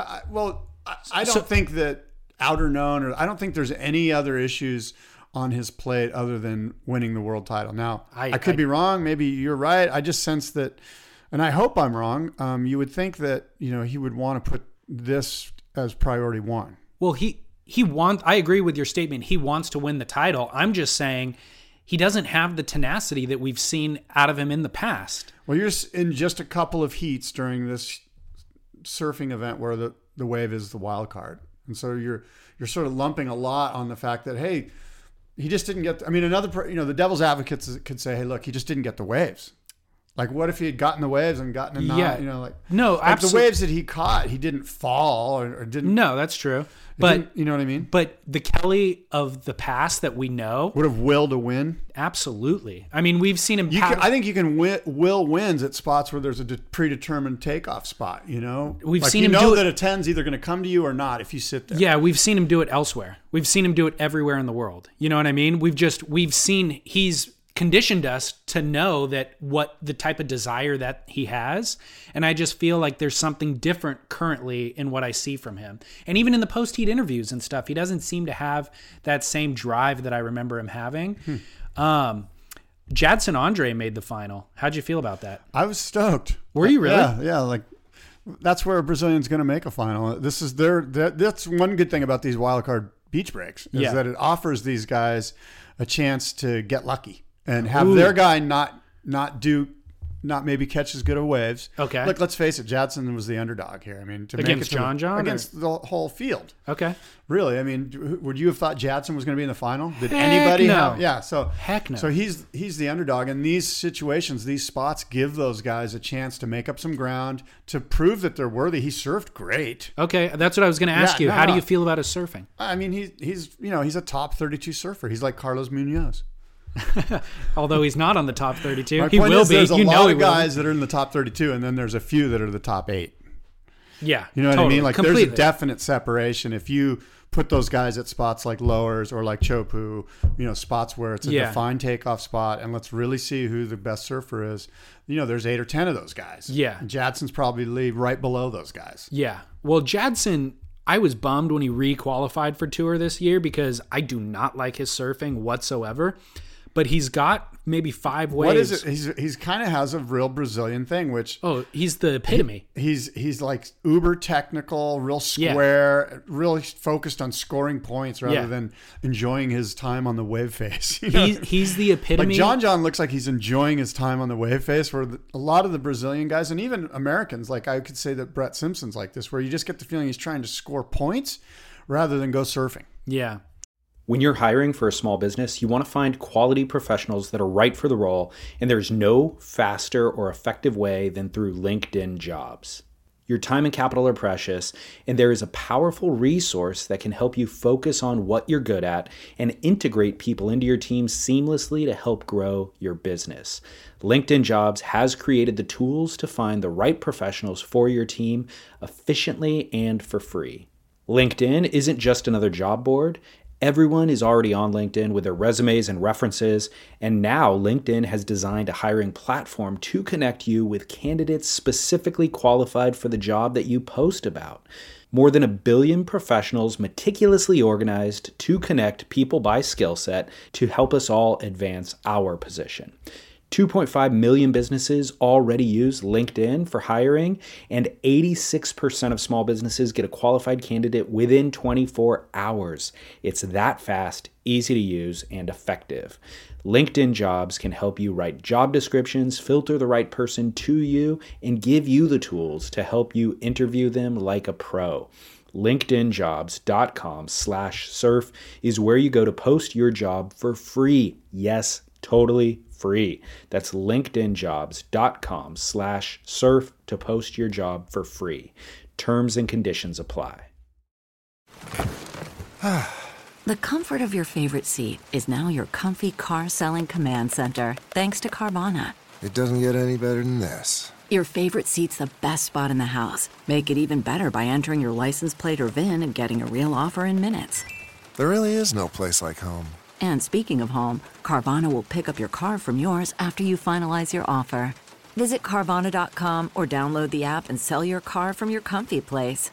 I don't think that Outer Known, or I don't think there's any other issues on his plate other than winning the world title. Now, I could be wrong. Maybe you're right. I just sense that, and I hope I'm wrong. You would think that, he would want to put this as priority 1. Well, I agree with your statement. He wants to win the title. I'm just saying he doesn't have the tenacity that we've seen out of him in the past. Well, you're in just a couple of heats during this surfing event where the wave is the wild card. And so you're sort of lumping a lot on the fact that, hey, he just didn't get, the devil's advocates could say, hey, look, he just didn't get the waves. Like, what if he had gotten the waves and gotten a knot? No, absolutely. The waves that he caught, he didn't fall or didn't. No, that's true. But you know what I mean? But the Kelly of the past that we know would have willed a win. Absolutely. I mean, we've seen him. I think you can will wins at spots where there's a predetermined takeoff spot. We've seen him do that a 10's either going to come to you or not if you sit there. Yeah, we've seen him do it elsewhere. We've seen him do it everywhere in the world. You know what I mean? We've seen he's conditioned us to know that what the type of desire that he has. And I just feel like there's something different currently in what I see from him. And even in the post-heat interviews and stuff, he doesn't seem to have that same drive that I remember him having. Jadson Andre made the final. How'd you feel about that? I was stoked. Were you really? Yeah. Like, that's where a Brazilian's going to make a final. This is that's one good thing about these wildcard beach breaks is that it offers these guys a chance to get lucky and have their guy not maybe catch as good of waves. Okay. Look, let's face it, Jadson was the underdog here. I mean, against John against the whole field. Okay. Really? I mean, would you have thought Jadson was going to be in the final? Did anybody? No. Yeah. So heck no. So he's the underdog, and these situations, these spots, give those guys a chance to make up some ground to prove that they're worthy. He surfed great. Okay, that's what I was going to ask you. How do you feel about his surfing? I mean, he's a top 32 surfer. He's like Carlos Munoz. Although he's not on the top 32, he will be. There's a lot of guys that are in the top 32, and then there's a few that are the top 8. Yeah, you know what I mean. Like completely. There's a definite separation if you put those guys at spots like Lowers or like Chopu, spots where it's a defined takeoff spot, and let's really see who the best surfer is. There's 8 or 10 of those guys. Yeah, and Jadson's probably right below those guys. Yeah, well, Jadson, I was bummed when he re-qualified for tour this year because I do not like his surfing whatsoever. But he's got maybe 5 waves. What is it? He's kind of has a real Brazilian thing, which he's the epitome. He's like uber technical, real square, really focused on scoring points rather than enjoying his time on the wave face. He's the epitome. Like John looks like he's enjoying his time on the wave face. Where a lot of the Brazilian guys and even Americans, like I could say that Brett Simpson's like this, where you just get the feeling he's trying to score points rather than go surfing. Yeah. When you're hiring for a small business, you want to find quality professionals that are right for the role, and there's no faster or effective way than through LinkedIn Jobs. Your time and capital are precious, and there is a powerful resource that can help you focus on what you're good at and integrate people into your team seamlessly to help grow your business. LinkedIn Jobs has created the tools to find the right professionals for your team efficiently and for free. LinkedIn isn't just another job board. Everyone is already on LinkedIn with their resumes and references, and now LinkedIn has designed a hiring platform to connect you with candidates specifically qualified for the job that you post about. More than 1 billion professionals meticulously organized to connect people by skill set to help us all advance our position. 2.5 million businesses already use LinkedIn for hiring, and 86% of small businesses get a qualified candidate within 24 hours. It's that fast, easy to use, and effective. LinkedIn Jobs can help you write job descriptions, filter the right person to you, and give you the tools to help you interview them like a pro. LinkedInjobs.com/surf is where you go to post your job for free. Yes, totally free. That's LinkedInjobs.com/surf to post your job for free. Terms and conditions apply. The comfort of your favorite seat is now your comfy car selling command center, thanks to Carvana. It doesn't get any better than this. Your favorite seat's the best spot in the house. Make it even better by entering your license plate or VIN and getting a real offer in minutes. There really is no place like home. And speaking of home, Carvana will pick up your car from yours after you finalize your offer. Visit Carvana.com or download the app and sell your car from your comfy place.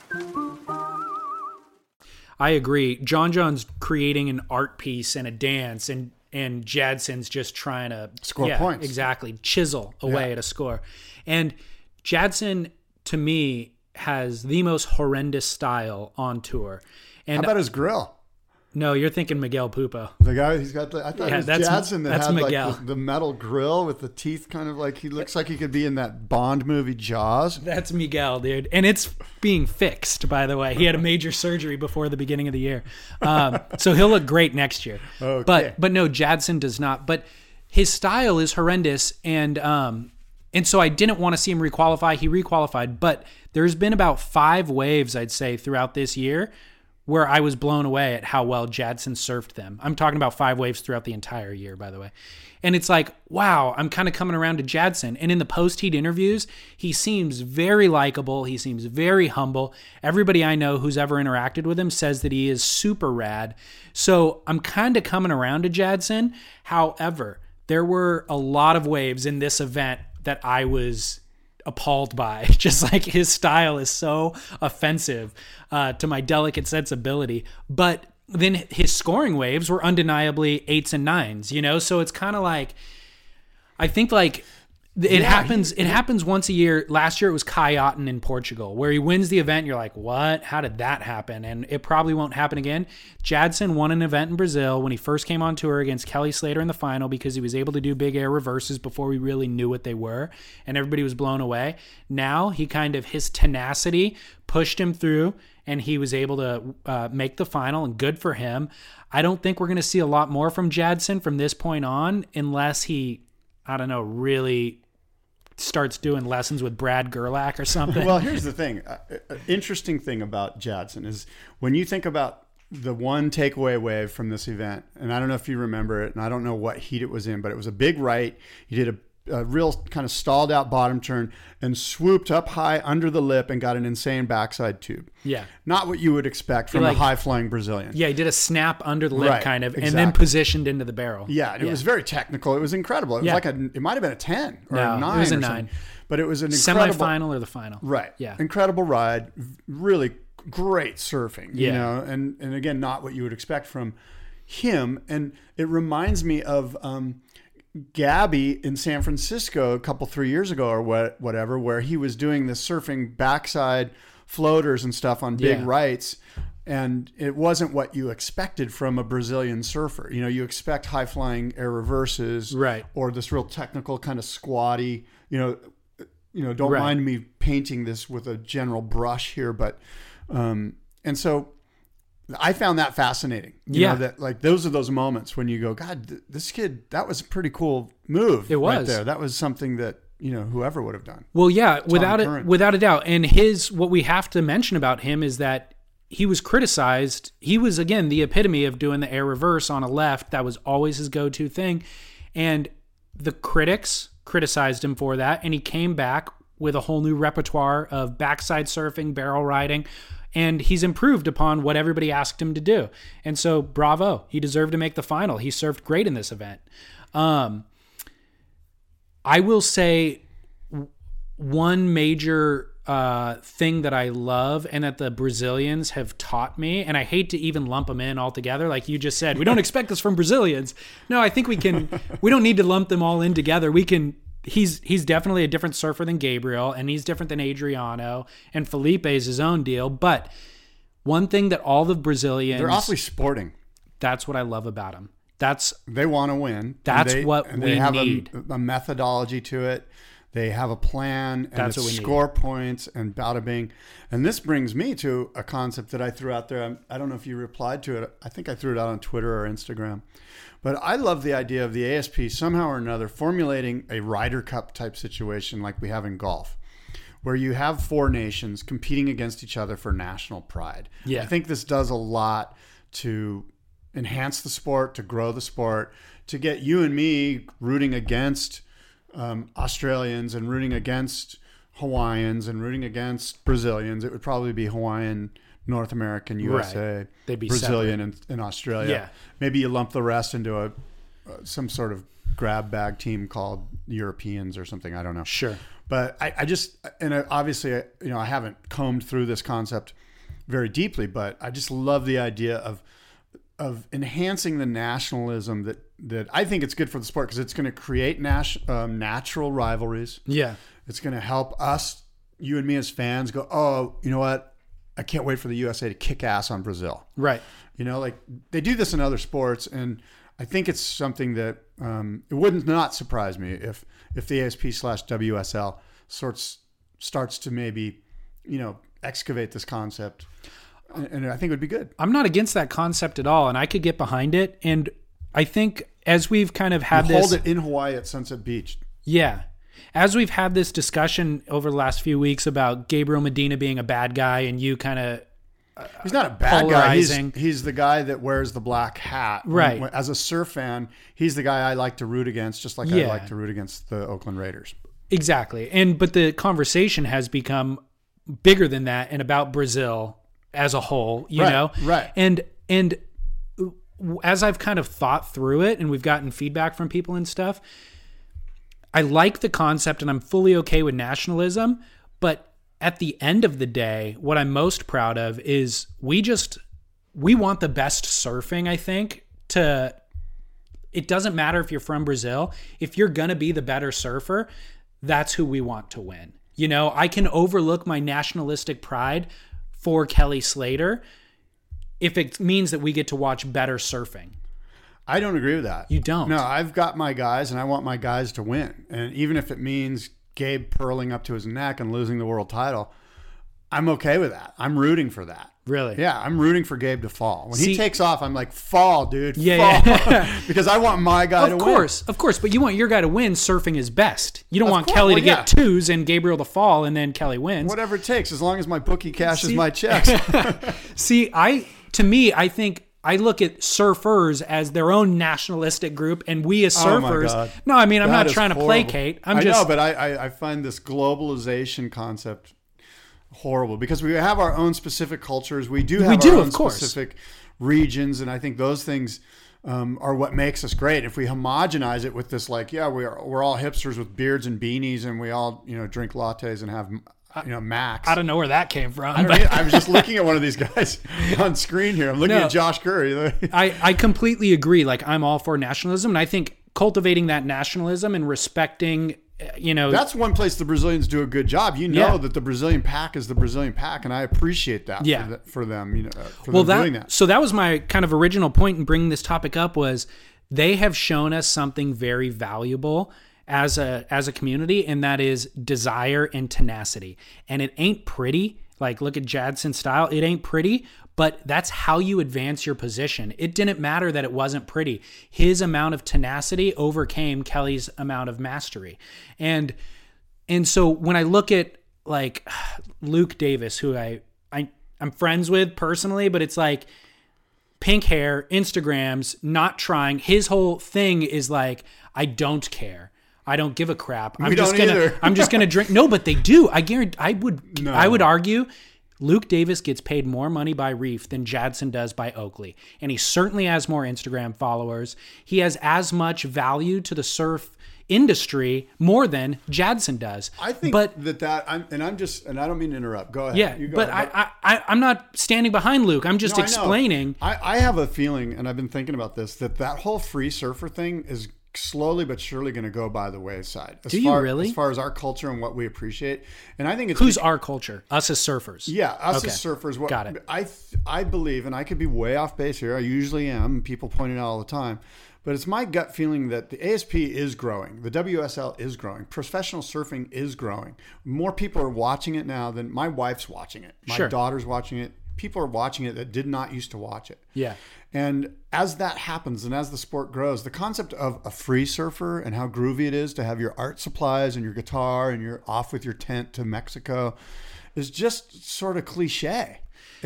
I agree. John's creating an art piece and a dance, and Jadson's just trying to score points. Exactly. Chisel away at a score. And Jadson, to me, has the most horrendous style on tour. And how about his grill? No, you're thinking Miguel Pupo. The guy, he's got I thought Yeah, it was Jadson that that's had Miguel. like the metal grill with the teeth kind of like, he looks like he could be in that Bond movie Jaws. That's Miguel, dude. And it's being fixed, by the way. He had a major surgery before the beginning of the year. So he'll look great next year. Okay. But no, Jadson does not. But his style is horrendous. And so I didn't want to see him requalify. He requalified. But there's been about 5 waves, I'd say, throughout this year where I was blown away at how well Jadson surfed them. I'm talking about 5 waves throughout the entire year, by the way. And it's like, wow, I'm kind of coming around to Jadson. And in the post-heat interviews, he seems very likable. He seems very humble. Everybody I know who's ever interacted with him says that he is super rad. So I'm kind of coming around to Jadson. However, there were a lot of waves in this event that I was appalled by. Just like his style is so offensive to my delicate sensibility. But then his scoring waves were undeniably 8s and 9s, you know? So it's kind of like, I think like it happens once a year. Last year it was Kai Otten in Portugal where he wins the event. You're like, what? How did that happen? And it probably won't happen again. Jadson won an event in Brazil when he first came on tour against Kelly Slater in the final because he was able to do big air reverses before we really knew what they were. And everybody was blown away. Now he kind of, his tenacity pushed him through and he was able to make the final, and good for him. I don't think we're going to see a lot more from Jadson from this point on unless he, I don't know, really starts doing lessons with Brad Gerlach or something. Well, here's the thing. Interesting thing about Jadson is when you think about the one takeaway wave from this event, and I don't know if you remember it, and I don't know what heat it was in, but it was a big right. He did a real kind of stalled out bottom turn and swooped up high under the lip and got an insane backside tube. Yeah. Not what you would expect from a high-flying Brazilian. Yeah, he did a snap under the lip Right, kind of, exactly. and then positioned into the barrel. Yeah, and it was very technical. It was incredible. It was like it might have been a 10 or a 9. It was a or 9. something. But it was an incredible... Semi-final or the final. Right. Yeah. Incredible ride. Really great surfing. Yeah. You know, and again, not what you would expect from him. And it reminds me of Gabby in San Francisco 3 years ago or whatever, where he was doing this surfing backside floaters and stuff on big rights. And it wasn't what you expected from a Brazilian surfer. You know, you expect high flying air reverses, right, or this real technical kind of squatty, don't mind me painting this with a general brush here, but, and so I found that fascinating. You know, that like those are those moments when you go, God, this kid, that was a pretty cool move. It was right there. That was something that, whoever would have done. Well, yeah, without a doubt. And what we have to mention about him is that he was criticized. He was, again, the epitome of doing the air reverse on a left. That was always his go-to thing. And the critics criticized him for that. And he came back with a whole new repertoire of backside surfing, barrel riding. And he's improved upon what everybody asked him to do. And so, bravo. He deserved to make the final. He surfed great in this event. I will say one major thing that I love and that the Brazilians have taught me, and I hate to even lump them in altogether. Like you just said, we don't expect this from Brazilians. No, I think we don't need to lump them all in together. He's definitely a different surfer than Gabriel, and he's different than Adriano, and Felipe is his own deal. But one thing that all the Brazilians... They're awfully sporting. That's what I love about them. They want to win. That's what we need. They have a methodology to it. They have a plan, and That's what we score need. points and bada bing. And this brings me to a concept that I threw out there. I don't know if you replied to it. I think I threw it out on Twitter or Instagram. But I love the idea of the ASP somehow or another formulating a Ryder Cup type situation like we have in golf, where you have 4 nations competing against each other for national pride. Yeah. I think this does a lot to enhance the sport, to grow the sport, to get you and me rooting against Australians and rooting against Hawaiians and rooting against Brazilians. It would probably be Hawaiian, North American, USA, Right. They'd be Brazilian, and Australia. Yeah. Maybe you lump the rest into some sort of grab bag team called Europeans or something. I don't know. Sure. But I just, and obviously, I haven't combed through this concept very deeply, but I just love the idea of enhancing the nationalism that I think it's good for the sport because it's going to create natural rivalries. Yeah. It's going to help us, you and me as fans, go, oh, you know what? I can't wait for the USA to kick ass on Brazil. Right. Like they do this in other sports, and I think it's something that it wouldn't not surprise me if the ASP/WSL starts to maybe, excavate this concept, and I think it would be good. I'm not against that concept at all, and I could get behind it. And I think as we've kind of had hold it in Hawaii at Sunset Beach. Yeah. As we've had this discussion over the last few weeks about Gabriel Medina being a bad guy, and you kind of he's not a bad guy. He's the guy that wears the black hat. Right. As a surf fan, he's the guy I like to root against, just like I like to root against the Oakland Raiders. Exactly. But the conversation has become bigger than that and about Brazil as a whole, you know? Right. And as I've kind of thought through it and we've gotten feedback from people and stuff, I like the concept and I'm fully okay with nationalism, but at the end of the day, what I'm most proud of is we want the best surfing, I think, it doesn't matter if you're from Brazil. If you're going to be the better surfer, that's who we want to win. I can overlook my nationalistic pride for Kelly Slater if it means that we get to watch better surfing. I don't agree with that. You don't? No, I've got my guys, and I want my guys to win. And even if it means Gabe purling up to his neck and losing the world title, I'm okay with that. I'm rooting for that. Really? Yeah, I'm rooting for Gabe to fall. When he takes off, I'm like, fall, dude. Fall. Yeah. Because I want my guy to win. Of course. But you want your guy to win surfing is best. You don't want Kelly to get twos and Gabriel to fall and then Kelly wins. Whatever it takes, as long as my bookie cashes my checks. See, I think I look at surfers as their own nationalistic group, and we as surfers. Oh my God. No, I mean, I'm That not is trying to horrible. placate. I know, but I find this globalization concept horrible because we have our own specific cultures. We do have our own specific regions, and I think those things are what makes us great. If we homogenize it with this, we're all hipsters with beards and beanies, and we all drink lattes and have Max. I don't know where that came from. I was just looking at one of these guys on screen here. I'm looking at Josh Curry. I completely agree. I'm all for nationalism, and I think cultivating that nationalism and respecting, that's one place the Brazilians do a good job. That the Brazilian pack is the Brazilian pack, and I appreciate that for them. Doing that. So that was my kind of original point in bringing this topic up was they have shown us something very valuable as a community, and that is desire and tenacity. And it ain't pretty. Look at Jadson's style. It ain't pretty, but that's how you advance your position. It didn't matter that it wasn't pretty. His amount of tenacity overcame Kelly's amount of mastery. And so when I look at Luke Davis, who I'm friends with personally, but it's pink hair, Instagrams, not trying. His whole thing is I don't care. I don't give a crap. I'm just gonna drink. No, but they do. I guarantee. I would argue Luke Davis gets paid more money by Reef than Jadson does by Oakley, and he certainly has more Instagram followers. He has as much value to the surf industry more than Jadson does. I think I don't mean to interrupt. Go ahead. Yeah, but I'm not standing behind Luke. I'm just explaining. I have a feeling, and I've been thinking about this, that whole free surfer thing is slowly but surely going to go by the wayside. Do you really? As far as our culture and what we appreciate. And I think it's... Who's our culture? Us as surfers. Yeah, us as surfers. Got it. I believe, and I could be way off base here, I usually am, people point it out all the time, but it's my gut feeling that the ASP is growing. The WSL is growing. Professional surfing is growing. More people are watching it now than... My wife's watching it. My daughter's watching it. People are watching it that did not used to watch it. Yeah. And as that happens and as the sport grows, the concept of a free surfer and how groovy it is to have your art supplies and your guitar and you're off with your tent to Mexico is just sort of cliche.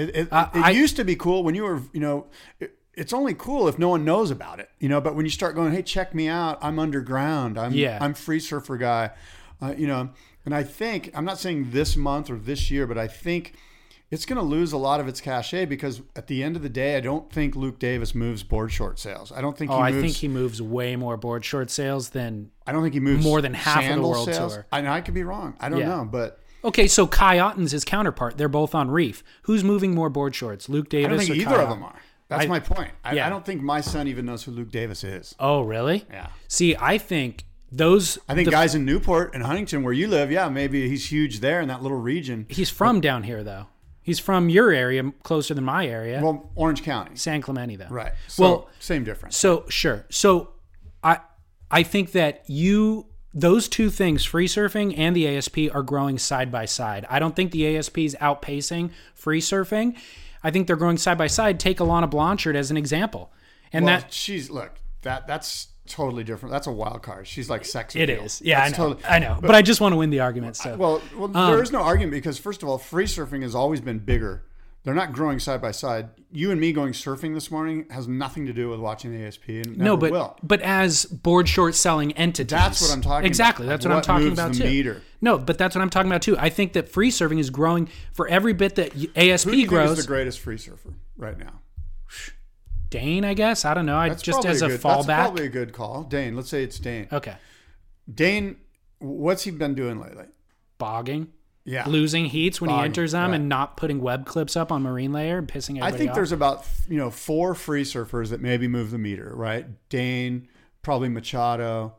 It used to be cool when you were, it's only cool if no one knows about it, but when you start going, hey, check me out. I'm underground. I'm free surfer guy, and I think, I'm not saying this month or this year, but I think it's going to lose a lot of its cachet because at the end of the day, I don't think Luke Davis moves board short sales. I don't think I think he moves way more board short sales than... I don't think he moves more than half of the world sales. tour. I could be wrong. I don't know, but... Okay, so Kai Otten's his counterpart. They're both on Reef. Who's moving more board shorts, Luke Davis or Kai I don't think either of them are. That's my point. I Yeah. don't think my son even knows who Luke Davis is. Oh, really? Yeah. See, I think those... guys in Newport and Huntington where you live, maybe he's huge there in that little region. He's from down here, though. He's from your area, closer than my area. Well, Orange County. San Clemente, though. Right. So, Well, same difference. So sure. So I think that those two things, free surfing and the ASP, are growing side by side. I don't think the ASP is outpacing free surfing. I think they're growing side by side. Take Alana Blanchard as an example. And well, that's totally different. That's a wild card. She's like sex appeal. It is. Yeah, That's I know. But I just want to win the argument. So Well, there is no argument because, first of all, free surfing has always been bigger. They're not growing side by side. You and me going surfing this morning has nothing to do with watching the ASP, and never will. But as board short selling entities, That's what I'm talking exactly. about. That's what I'm talking moves about the too. meter? No, but that's what I'm talking about too. I think that free surfing is growing for every bit that ASP Who do you grows. think is the greatest free surfer right now? Dane, I guess. I don't know. That's just as a That's fallback. probably a good call. Dane. Let's say it's Dane. Okay. Dane, what's he been doing lately? Bogging. Yeah. Losing heats when he Bogging, enters them right. and not putting web clips up on Marine Layer and pissing everybody I think off. there's about 4 free surfers that maybe move the meter, right? Dane, probably Machado,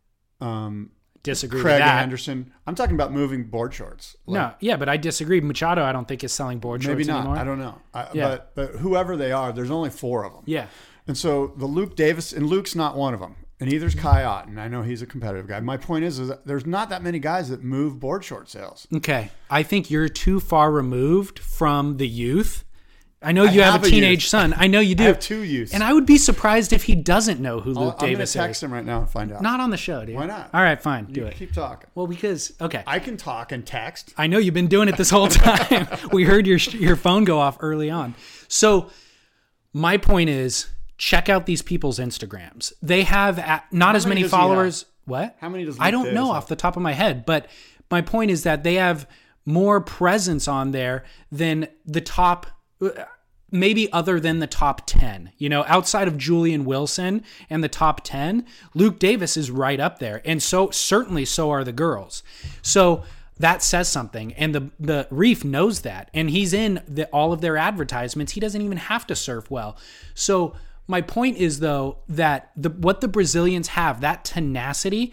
disagree Craig with that. Anderson. I'm talking about moving board shorts. No, yeah, but I disagree. Machado, I don't think is selling board shorts Maybe not. anymore. I don't know. Yeah. But whoever they are, there's only 4 of them. Yeah. And so the Luke Davis, and Luke's not one of them. And neither's Kai Otten. I know he's a competitive guy. My point is that there's not that many guys that move board short sales. Okay. I think you're too far removed from the youth. I know you have a youth. teenage son. I know you do. I have 2 youths. And I would be surprised if he doesn't know who Luke I'm going to Davis text is. him right now and find out. Not on the show, dude. Why not? All right, fine. Do You it. keep talking. Well, because, okay. I can talk and text. I know you've been doing it this whole time. We heard your phone go off early on. So my point is, check out these people's Instagrams. They have not as many many does he followers. What? How many does I Luke don't Davis know have? off the top of my head, but my point is that they have more presence on there than the top, maybe other than the top 10. Outside of Julian Wilson and the top 10, Luke Davis is right up there. And so certainly so are the girls. So that says something. And the Reef knows that. And he's in all of their advertisements. He doesn't even have to surf well. So my point is, though, that what the Brazilians have, that tenacity,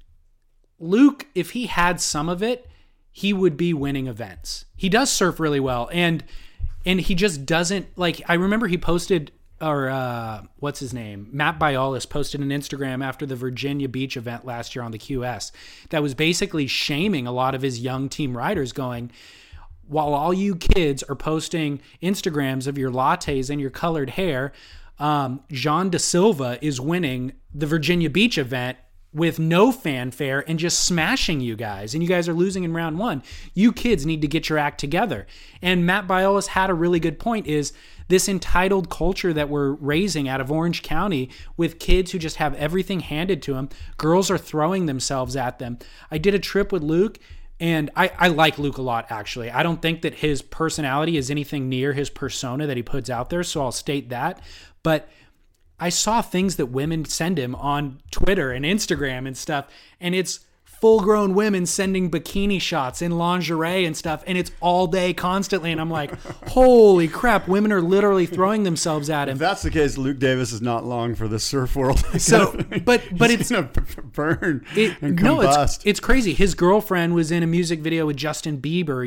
Luke, if he had some of it, he would be winning events. He does surf really well. And he just doesn't, I remember he posted, what's his name? Matt Biolis posted an Instagram after the Virginia Beach event last year on the QS that was basically shaming a lot of his young team riders, going, while all you kids are posting Instagrams of your lattes and your colored hair, Jean Da Silva is winning the Virginia Beach event with no fanfare and just smashing you guys. And you guys are losing in round 1. You kids need to get your act together. And Matt Biolis had a really good point, is this entitled culture that we're raising out of Orange County with kids who just have everything handed to them. Girls are throwing themselves at them. I did a trip with Luke, and I like Luke a lot, actually. I don't think that his personality is anything near his persona that he puts out there, so I'll state that. But I saw things that women send him on Twitter and Instagram and stuff, and it's full-grown women sending bikini shots in lingerie and stuff, and it's all day constantly, and I'm like, holy crap, women are literally throwing themselves at him. If that's the case, Luke Davis is not long for the surf world. So, but it's gonna burn and no, combust. it's crazy. His girlfriend was in a music video with Justin Bieber.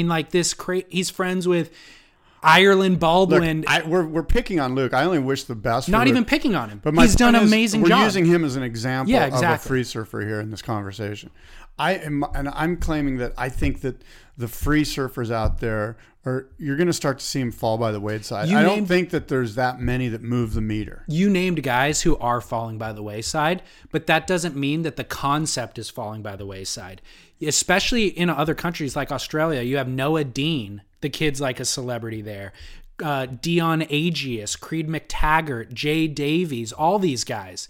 He's friends with Ireland Baldwin. Look, we're picking on Luke. I only wish the best for Not Luke. even picking on him. But my He's done an point is, amazing we're job. We're using him as an example Yeah, of a exactly. free surfer here in this conversation. I'm claiming that I think that the free surfers out there you're going to start to see them fall by the wayside. I don't think that there's that many that move the meter. You named guys who are falling by the wayside, but that doesn't mean that the concept is falling by the wayside. Especially in other countries like Australia, you have Noah Dean. The kid's like a celebrity there. Dion Agius, Creed McTaggart, Jay Davies, all these guys.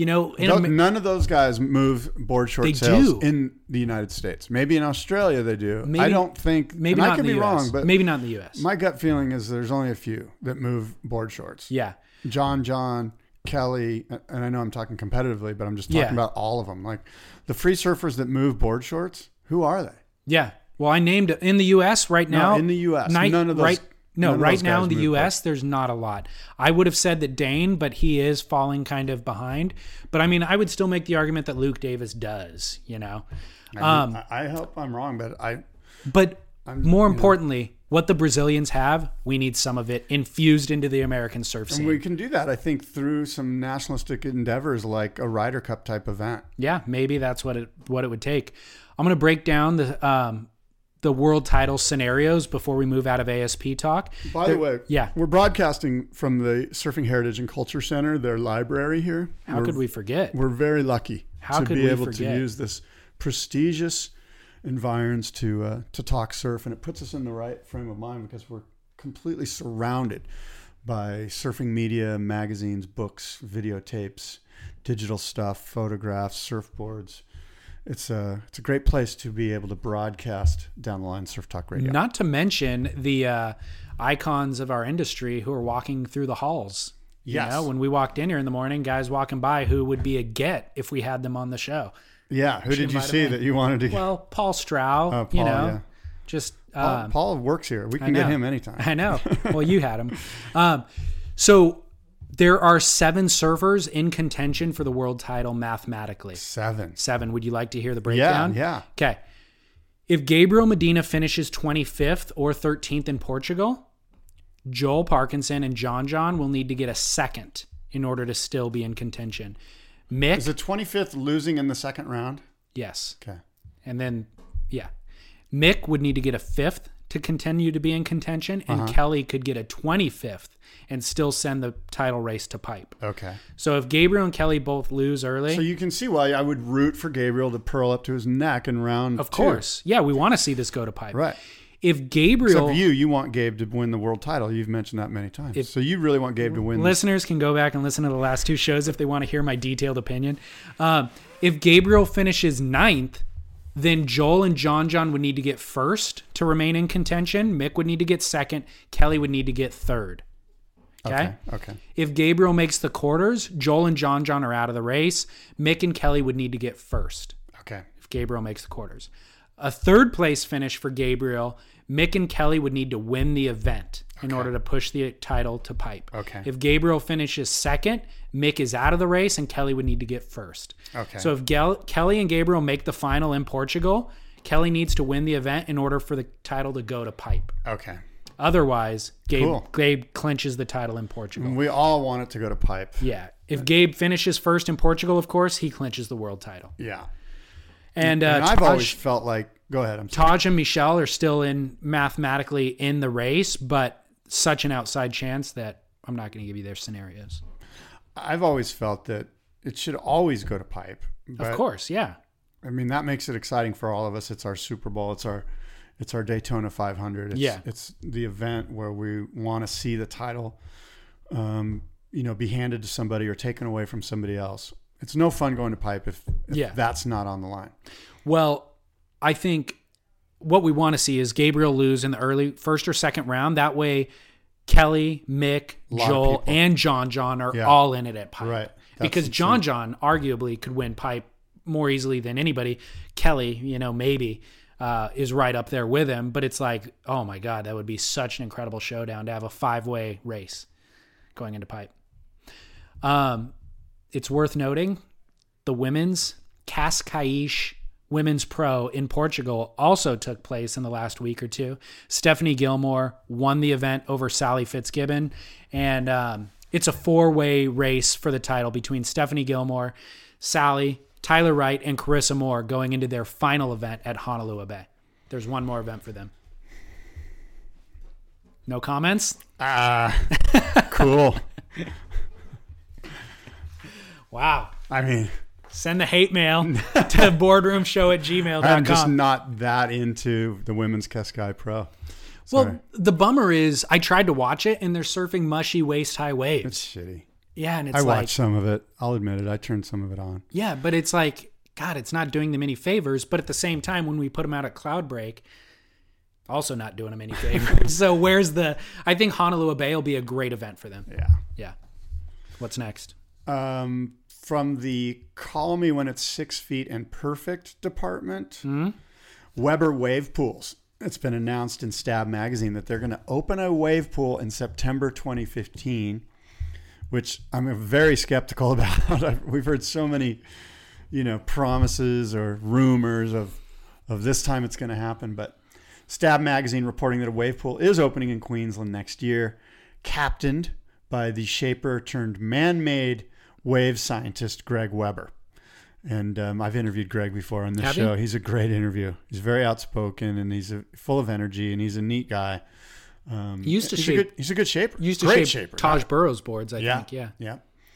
None of those guys move board short They sales do. in the United States. Maybe in Australia they do. Maybe- I don't think. Maybe and not I could in the be US. wrong, but maybe not in the US. my gut feeling is there's only a few that move board shorts. Yeah. John, Kelly, and I know I'm talking competitively, but I'm just talking about all of them. Like the free surfers that move board shorts, who are they? Yeah. Well, I named it in the U.S. right now. No, in the U.S. None of those. Right, no, none of right those now guys in the move U.S., there's not a lot. I would have said that Dane, but he is falling kind of behind. But I mean, I would still make the argument that Luke Davis does, I hope I'm wrong, but But more importantly, what the Brazilians have, we need some of it infused into the American surf scene. And we can do that, I think, through some nationalistic endeavors like a Ryder Cup type event. Yeah, maybe that's what it would take. I'm going to break down the world title scenarios before we move out of ASP talk. By the way, yeah, we're broadcasting from the Surfing Heritage and Culture Center, their library here. How could we forget? We're very lucky to be able to use this prestigious environs to talk surf, and it puts us in the right frame of mind because we're completely surrounded by surfing media, magazines, books, videotapes, digital stuff, photographs, surfboards. It's a great place to be able to broadcast Down the Line Surf Talk Radio. Not to mention the icons of our industry who are walking through the halls. Yes. You know, when we walked in here in the morning, guys walking by who would be a get if we had them on the show. Yeah. Who did you see that you wanted to get? Well, Paul Strow, Paul, you know, yeah. just Paul works here. We can get him anytime. I know. Well, you had him. So there are 7 surfers in contention for the world title mathematically. 7. Would you like to hear the breakdown? Yeah. Okay. If Gabriel Medina finishes 25th or 13th in Portugal, Joel Parkinson and John will need to get a second in order to still be in contention. Mick. Is the 25th losing in the second round? Yes. Okay. And then, yeah. Mick would need to get a 5th to continue to be in contention, and Kelly could get a 25th and still send the title race to Pipe. Okay. So if Gabriel and Kelly both lose early... So you can see why I would root for Gabriel to pearl up to his neck in round 2. Of course. Yeah, we want to see this go to Pipe. Right. If Gabriel... Except you want Gabe to win the world title. You've mentioned that many times. So you really want Gabe to win. Listeners can go back and listen to the last 2 shows if they want to hear my detailed opinion. If Gabriel finishes 9th, then Joel and John would need to get 1st to remain in contention. Mick would need to get 2nd. Kelly would need to get 3rd. Okay? If Gabriel makes the quarters, Joel and John are out of the race. Mick and Kelly would need to get 1st. Okay. If Gabriel makes the quarters. A 3rd place finish for Gabriel, Mick and Kelly would need to win the event in order to push the title to Pipe. Okay. If Gabriel finishes 2nd, Mick is out of the race and Kelly would need to get 1st. Okay. So if Kelly and Gabriel make the final in Portugal, Kelly needs to win the event in order for the title to go to Pipe. Okay. Otherwise, Gabe clinches the title in Portugal. We all want it to go to Pipe. Yeah. If Gabe finishes 1st in Portugal, of course, he clinches the world title. Yeah. And I've always felt like, go ahead. I'm sorry. Taj and Michelle are still mathematically in the race, but such an outside chance that I'm not going to give you their scenarios. I've always felt that it should always go to Pipe. Of course, yeah. I mean, that makes it exciting for all of us. It's our Super Bowl. It's our Daytona 500. It's the event where we want to see the title, be handed to somebody or taken away from somebody else. It's no fun going to Pipe if that's not on the line. Well, I think what we want to see is Gabriel lose in the early 1st or 2nd round. That way, Kelly, Mick, Joel, and John are all in it at Pipe. Right. Because John arguably could win Pipe more easily than anybody. Kelly, maybe is right up there with him. But it's like, oh my God, that would be such an incredible showdown to have a 5-way race going into Pipe. It's worth noting the women's Cascais Women's Pro in Portugal also took place in the last week or 2. Stephanie Gilmore won the event over Sally Fitzgibbon, and it's a 4-way race for the title between Stephanie Gilmore, Sally, Tyler Wright, and Carissa Moore going into their final event at Honolulu Bay. There's one more event for them. No comments? Cool. Wow. I mean, send the hate mail to boardroomshow@gmail.com. I'm just not that into the women's Cascais Pro. Sorry. Well, the bummer is I tried to watch it and they're surfing mushy waist-high waves. It's shitty. Yeah, and it's I watched some of it. I'll admit it. I turned some of it on. Yeah, but it's like, God, it's not doing them any favors. But at the same time, when we put them out at Cloud Break, also not doing them any favors. So I think Honolulu Bay will be a great event for them. Yeah. What's next? From the Call Me When It's 6 Feet and Perfect department, Weber Wave Pools. It's been announced in Stab Magazine that they're going to open a wave pool in September 2015, which I'm very skeptical about. We've heard so many, promises or rumors of this time it's going to happen, but Stab Magazine reporting that a wave pool is opening in Queensland next year, captained by the shaper turned man-made wave scientist Greg Weber. And I've interviewed Greg before on this show. He's a great interview. He's very outspoken and he's full of energy and he's a neat guy. He used to shape. He's a good shaper. He used to great shape shaper. Taj Burroughs boards, I think. Yeah.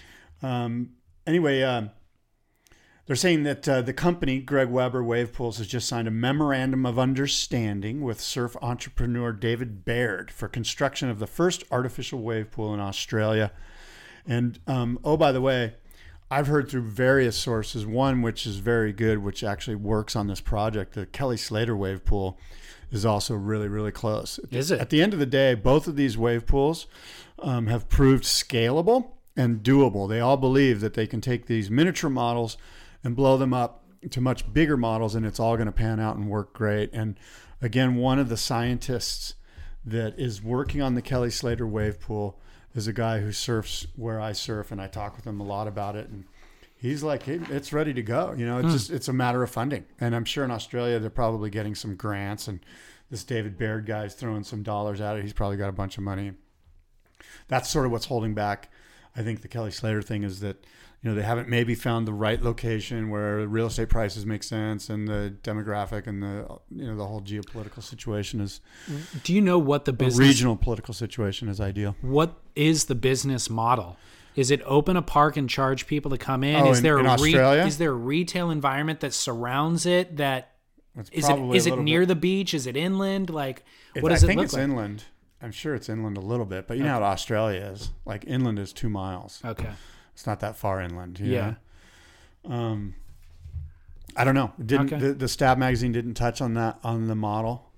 Anyway, they're saying that the company, Greg Weber Wave Pools, has just signed a memorandum of understanding with surf entrepreneur David Baird for construction of the first artificial wave pool in Australia. And, by the way, I've heard through various sources, one which is very good, which actually works on this project, the Kelly Slater wave pool, is also really, really close. Is it? At the end of the day, both of these wave pools have proved scalable and doable. They all believe that they can take these miniature models and blow them up to much bigger models, and it's all going to pan out and work great. And again, one of the scientists that is working on the Kelly Slater wave pool is a guy who surfs where I surf, and I talk with him a lot about it. And he's like, hey, it's ready to go. It's a matter of funding. And I'm sure in Australia, they're probably getting some grants, and this David Baird guy is throwing some dollars at it. He's probably got a bunch of money. That's sort of what's holding back, I think, the Kelly Slater thing is that, they haven't maybe found the right location where real estate prices make sense and the demographic and the whole geopolitical situation is. Do you know what the business regional political situation is ideal? What is the business model? Is it open a park and charge people to come in? Is there a retail environment that surrounds it? Is it near the beach? Is it inland? Like, what does it look like? I think it's inland. I'm sure it's inland a little bit, but you know how Australia is. Like, inland is 2 miles. Okay. It's not that far inland. You know? I don't know. The Stab magazine didn't touch on that, on the model.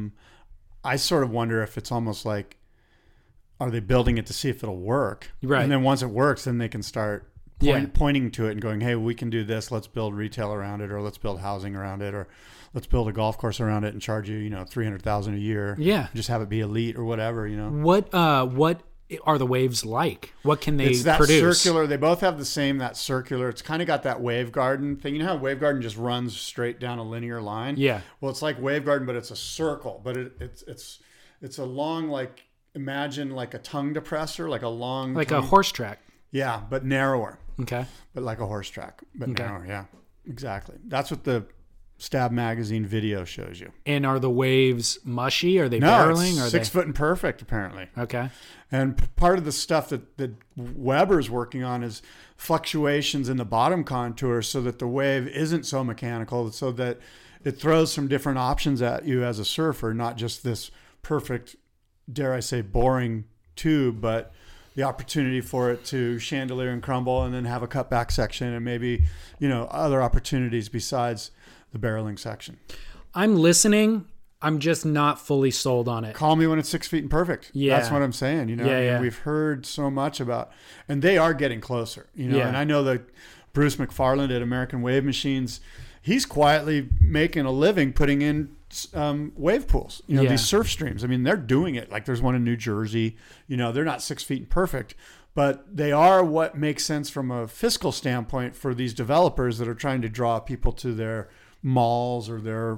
I sort of wonder if it's almost like, are they building it to see if it'll work? Right. And then once it works, then they can start pointing to it and going, hey, we can do this. Let's build retail around it, or let's build housing around it, or let's build a golf course around it and charge you, $300,000 a year. Yeah. Just have it be elite or whatever, What are the waves like? What can they produce? It's that circular. They both have that circular. It's kind of got that wave garden thing. You know how wave garden just runs straight down a linear line? Yeah. Well, it's like wave garden, but it's a circle. But it's a long, like, imagine like a tongue depressor, like a long... Like a horse track. Yeah, but narrower. Okay. But like a horse track, but narrower. Yeah, exactly. That's what the Stab magazine video shows you. And are the waves mushy? Are they barreling? No, it's 6 foot and perfect, apparently. Okay. And part of the stuff that Weber's working on is fluctuations in the bottom contour so that the wave isn't so mechanical, so that it throws some different options at you as a surfer, not just this perfect, dare I say, boring tube, but the opportunity for it to chandelier and crumble and then have a cutback section and maybe, other opportunities besides the barreling section. I'm listening. I'm just not fully sold on it. Call me when it's 6 feet and perfect. Yeah. That's what I'm saying. We've heard so much about, and they are getting closer, and I know that Bruce McFarland at American Wave Machines, he's quietly making a living putting in wave pools, these surf streams. I mean, they're doing it. Like there's one in New Jersey, they're not 6 feet and perfect, but they are what makes sense from a fiscal standpoint for these developers that are trying to draw people to their malls or their,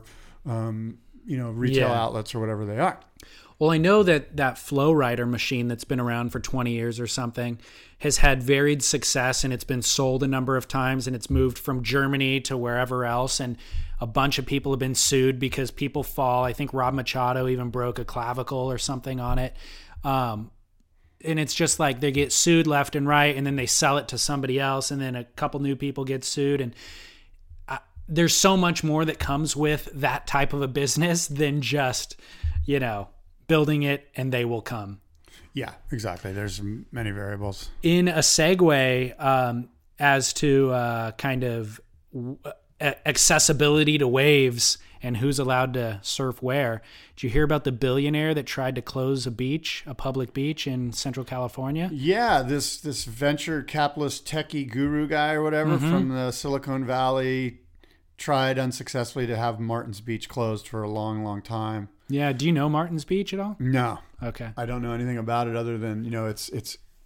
retail outlets or whatever they are. Well, I know that Flow Rider machine that's been around for 20 years or something has had varied success, and it's been sold a number of times, and it's moved from Germany to wherever else. And a bunch of people have been sued because people fall. I think Rob Machado even broke a clavicle or something on it. And it's just like they get sued left and right, and then they sell it to somebody else, and then a couple new people get sued. And there's so much more that comes with that type of a business than just, building it and they will come. Yeah, exactly. There's many variables. In a segue as to kind of accessibility to waves and who's allowed to surf where, did you hear about the billionaire that tried to close a public beach in Central California? Yeah, this venture capitalist techie guru guy or whatever from the Silicon Valley tried unsuccessfully to have Martins Beach closed for a long, long time. Yeah. Do you know Martins Beach at all? No. Okay. I don't know anything about it other than, it's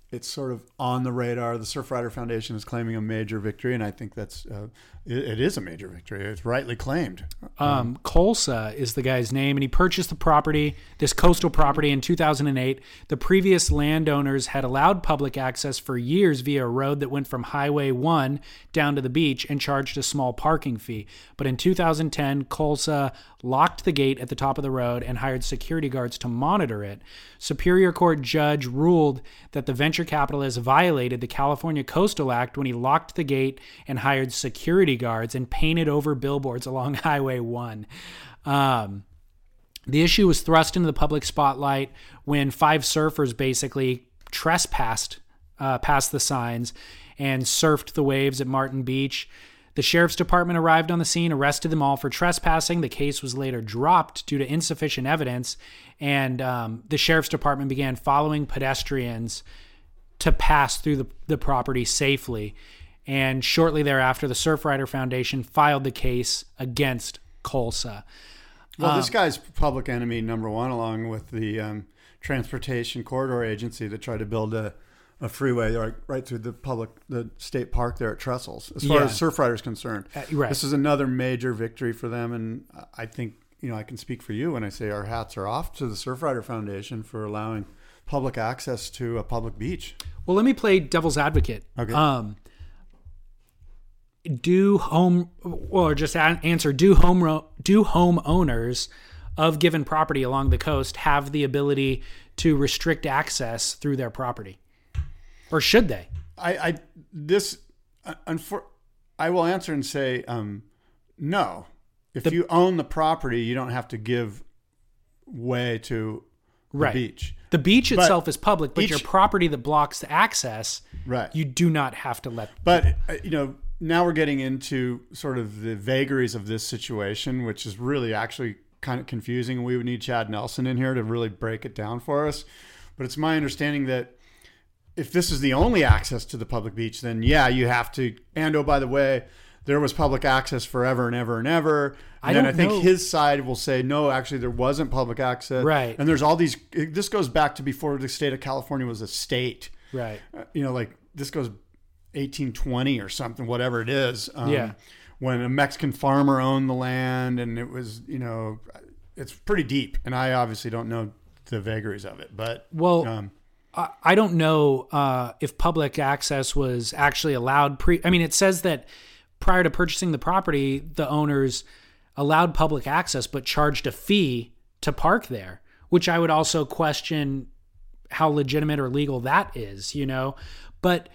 it's sort of on the radar. The Surfrider Foundation is claiming a major victory, and I think it is a major victory. It's rightly claimed. Colsa is the guy's name, and he purchased the property, this coastal property, in 2008. The previous landowners had allowed public access for years via a road that went from Highway 1 down to the beach and charged a small parking fee. But in 2010, Colsa locked the gate at the top of the road and hired security guards to monitor it. Superior Court judge ruled that the venture capitalist violated the California Coastal Act when he locked the gate and hired security guards and painted over billboards along Highway 1. The issue was thrust into the public spotlight when 5 surfers basically trespassed past the signs and surfed the waves at Martin Beach. The sheriff's department arrived on the scene, arrested them all for trespassing. The case was later dropped due to insufficient evidence, and the sheriff's department began following pedestrians to pass through the property safely. And shortly thereafter, the Surfrider Foundation filed the case against Colsa. Well, this guy's public enemy number one, along with the Transportation Corridor Agency that tried to build a freeway right through the state park there at Trestles. As far as Surfrider is concerned, right. This is another major victory for them, and I think I can speak for you when I say our hats are off to the Surfrider Foundation for allowing public access to a public beach. Well, let me play devil's advocate. Okay. Do homeowners of given property along the coast have the ability to restrict access through their property, or should they? I will answer and say no. If you own the property, you don't have to give way to the beach. The beach itself is public, but your property that blocks the access, right, you do not have to let. But now we're getting into sort of the vagaries of this situation, which is really actually kind of confusing. We would need Chad Nelson in here to really break it down for us. But it's my understanding that if this is the only access to the public beach, then you have to. And oh, by the way, there was public access forever and ever and ever. And I think his side will say, no, actually there wasn't public access. Right. And there's all these, this goes back to before the state of California was a state. Right. Like this goes 1820 or something, whatever it is. When a Mexican farmer owned the land, and it was, it's pretty deep. And I obviously don't know the vagaries of it, but I don't know if public access was actually allowed. It says that prior to purchasing the property, the owners allowed public access but charged a fee to park there, which I would also question how legitimate or legal that is, But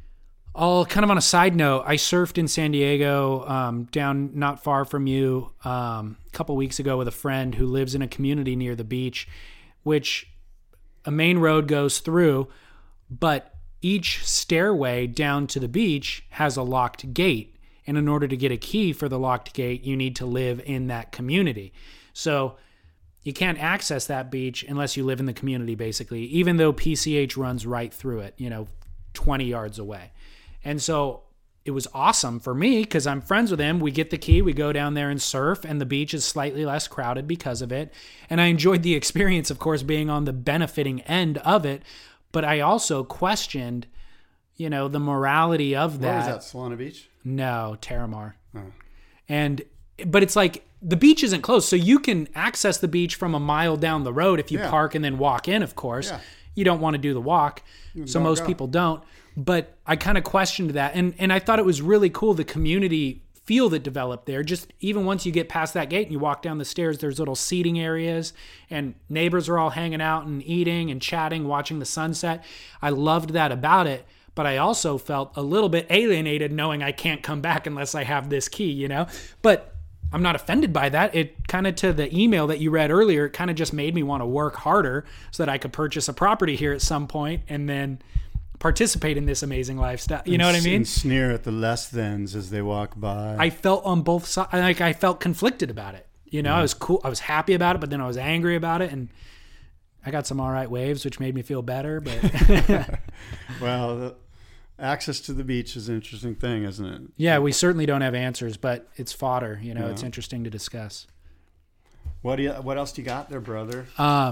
all kind of on a side note, I surfed in San Diego, down not far from you, a couple weeks ago with a friend who lives in a community near the beach, which a main road goes through, but each stairway down to the beach has a locked gate. And in order to get a key for the locked gate, you need to live in that community. So you can't access that beach unless you live in the community, basically, even though PCH runs right through it, 20 yards away. And so it was awesome for me because I'm friends with him. We get the key, we go down there and surf, and the beach is slightly less crowded because of it. And I enjoyed the experience, of course, being on the benefiting end of it. But I also questioned, the morality of that. Where was that, Solana Beach? No, Terramar. Oh. But it's like the beach isn't closed, so you can access the beach from a mile down the road if you park and then walk in, of course. Yeah. You don't want to do the walk, so most people don't. But I kind of questioned that, and I thought it was really cool, the community feel that developed there. Just even once you get past that gate and you walk down the stairs, there's little seating areas, and neighbors are all hanging out and eating and chatting, watching the sunset. I loved that about it. But I also felt a little bit alienated knowing I can't come back unless I have this key, But I'm not offended by that. It kind of, to the email that you read earlier, it kind of just made me want to work harder so that I could purchase a property here at some point and then participate in this amazing lifestyle. You know what I mean? And sneer at the less thans as they walk by. I felt on both sides. Like I felt conflicted about it. I was cool. I was happy about it, but then I was angry about it. And I got some all right waves, which made me feel better. But well, access to the beach is an interesting thing, isn't it? Yeah, we certainly don't have answers, but it's fodder. It's interesting to discuss. What else do you got there, brother?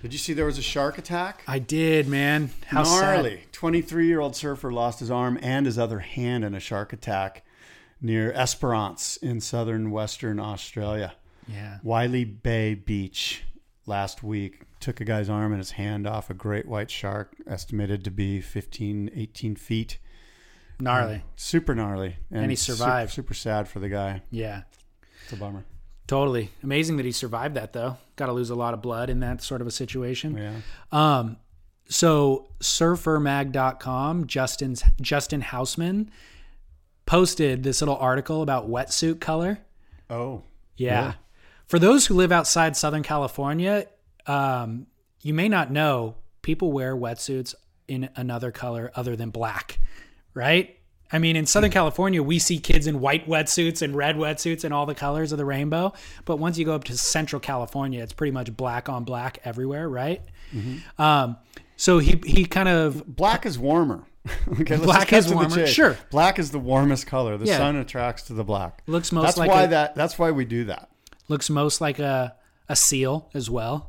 Did you see there was a shark attack? I did, man. How Gnarly. sad. 23-year-old surfer lost his arm and his other hand in a shark attack near Esperance in southern Western Australia. Yeah. Wiley Bay Beach last week took a guy's arm and his hand off a great white shark estimated to be 15, 18 feet. Gnarly. Super gnarly. And he survived. Super sad for the guy. Yeah. It's a bummer. Totally. Amazing that he survived that, though. Got to lose a lot of blood in that sort of a situation. Yeah. So surfermag.com, Justin Hausman posted this little article about wetsuit color. Oh. Yeah. Really? For those who live outside Southern California, you may not know people wear wetsuits in another color other than black, right? I mean, in Southern California, we see kids in white wetsuits and red wetsuits and all the colors of the rainbow. But once you go up to Central California, it's pretty much black on black everywhere, right? Mm-hmm. So he kind of... Black is warmer. Okay, black is warmer, sure. Black is the warmest color. The Yeah. sun attracts to the black. Looks most That's like why a- that's why we do that. Looks most like a seal as well.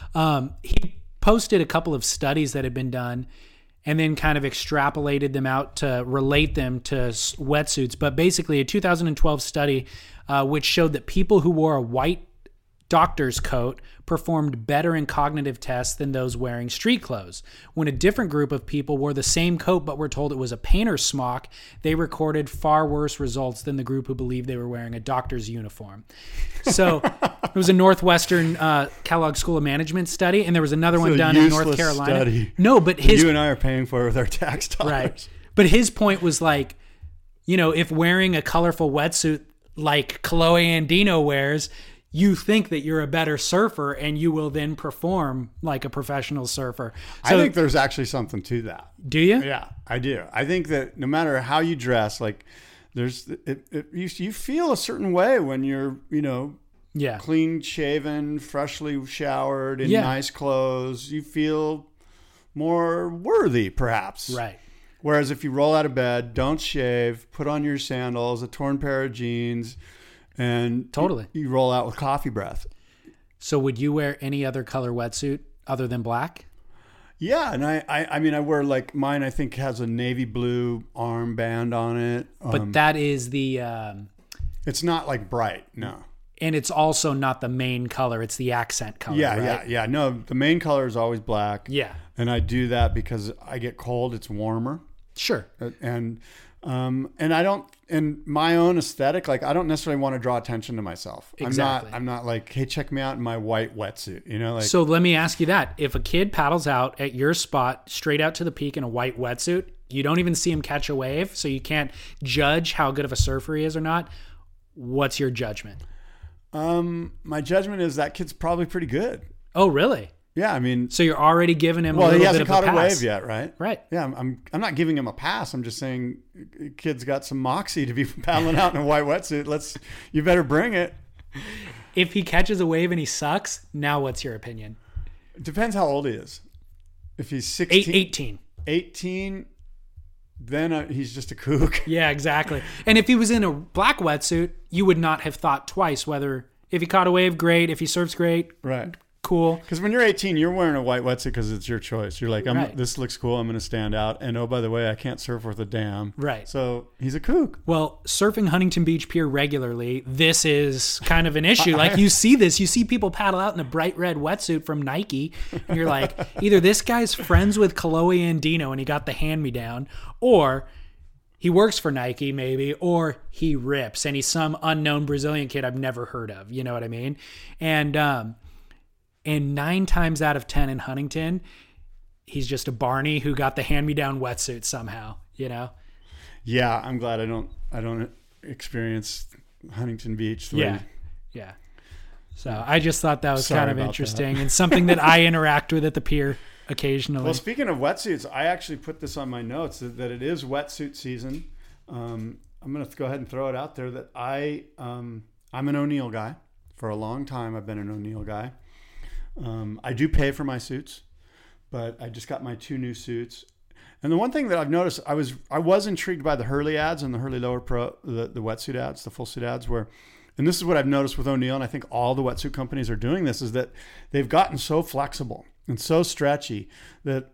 He posted a couple of studies that had been done and then kind of extrapolated them out to relate them to wetsuits. But basically a 2012 study which showed that people who wore a white doctor's coat performed better in cognitive tests than those wearing street clothes. When a different group of people wore the same coat but were told it was a painter's smock, they recorded far worse results than the group who believed they were wearing a doctor's uniform. So it was a Northwestern Kellogg School of Management study, and there was another one done in North Carolina. Study. No, but his... You and I are paying for it with our tax dollars. Right. But his point was like, you know, if wearing a colorful wetsuit like Chloe Andino wears, you think that you're a better surfer and you will then perform like a professional surfer. So, I think there's actually something to that. do you? Yeah, I do. I think that no matter how you dress, like there's you feel a certain way when you're, you know, Yeah. clean shaven, freshly showered, in Yeah. nice clothes. You feel more worthy, perhaps. Right. Whereas if you roll out of bed, don't shave, put on your sandals, a torn pair of jeans, and Totally. you roll out with coffee breath. So would you wear any other color wetsuit other than black? Yeah, and I mean, I wear like mine. I think has a navy blue armband on it, But that is the, it's not like bright. No. and it's also not the main color. It's the accent color. Yeah, right? yeah. No, the main color is always black. Yeah. And I do that because I get cold. It's warmer. Sure. And I don't, in my own aesthetic, like I don't necessarily want to draw attention to myself. Exactly. I'm not like, hey, check me out in my white wetsuit, you know, like, So let me ask you that. If a kid paddles out at your spot straight out to the peak in a white wetsuit, you don't even see him catch a wave, so you can't judge how good of a surfer he is or not. What's your judgment? my judgment is that kid's probably pretty good. Oh, really? Yeah. I mean, So you're already giving him well, a he little bit hasn't of a caught a pass. wave yet, right? Right. Yeah. I'm not giving him a pass. I'm just saying kid's got some moxie to be paddling out in a white wetsuit. You better bring it. If he catches a wave and he sucks, now what's your opinion? It depends how old he is. If he's 16, 18. 18, then he's just a kook. Yeah, exactly. And if he was in a black wetsuit, you would not have thought twice whether if he caught a wave, great. If he surfs, great. Right. Cool. Because when you're 18, you're wearing a white wetsuit because it's your choice. You're like, Right. this looks cool. I'm going to stand out. And oh, by the way, I can't surf worth a damn. Right. So he's a kook. Well, surfing Huntington Beach Pier regularly, this is kind of an issue. Like you see people paddle out in a bright red wetsuit from Nike. And you're like, either this guy's friends with Chloe Andino and he got the hand-me-down, or he works for Nike maybe, or he rips and he's some unknown Brazilian kid I've never heard of. You know what I mean? And 9 times out of 10 in Huntington, he's just a Barney who got the hand-me-down wetsuit somehow, you know? Yeah, I'm glad I don't experience Huntington Beach. the way- Yeah. Yeah. So I just thought that was Sorry kind of about interesting and something that I interact with at the pier occasionally. Well, speaking of wetsuits, I actually put this on my notes that it is wetsuit season. I'm going to go ahead and throw it out there that I'm an O'Neill guy. For a long time, I've been an O'Neill guy. I do pay for my suits, but I just got my 2 new suits. And the one thing that I've noticed, I was intrigued by the Hurley ads and the Hurley Lower Pro, the wetsuit ads, the full suit ads, and this is what I've noticed with O'Neill, and I think all the wetsuit companies are doing this, is that they've gotten so flexible. and so stretchy that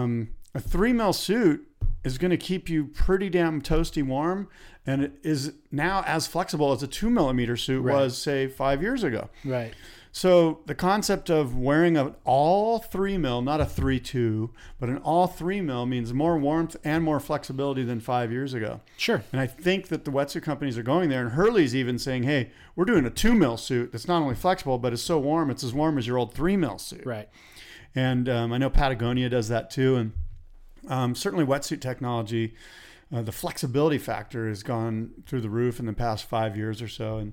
a 3 mil suit is going to keep you pretty damn toasty warm, and it is now as flexible as a 2 millimeter suit was, say, 5 years ago. Right. So the concept of wearing an all 3 mil, not a 3.2, but an all 3 mil means more warmth and more flexibility than 5 years ago. Sure. And I think that the wetsuit companies are going there, and Hurley's even saying, hey, we're doing a 2 mil suit that's not only flexible, but it's so warm, it's as warm as your old 3 mil suit. Right. And I know Patagonia does that too. And certainly wetsuit technology, the flexibility factor has gone through the roof in the past 5 years or so. And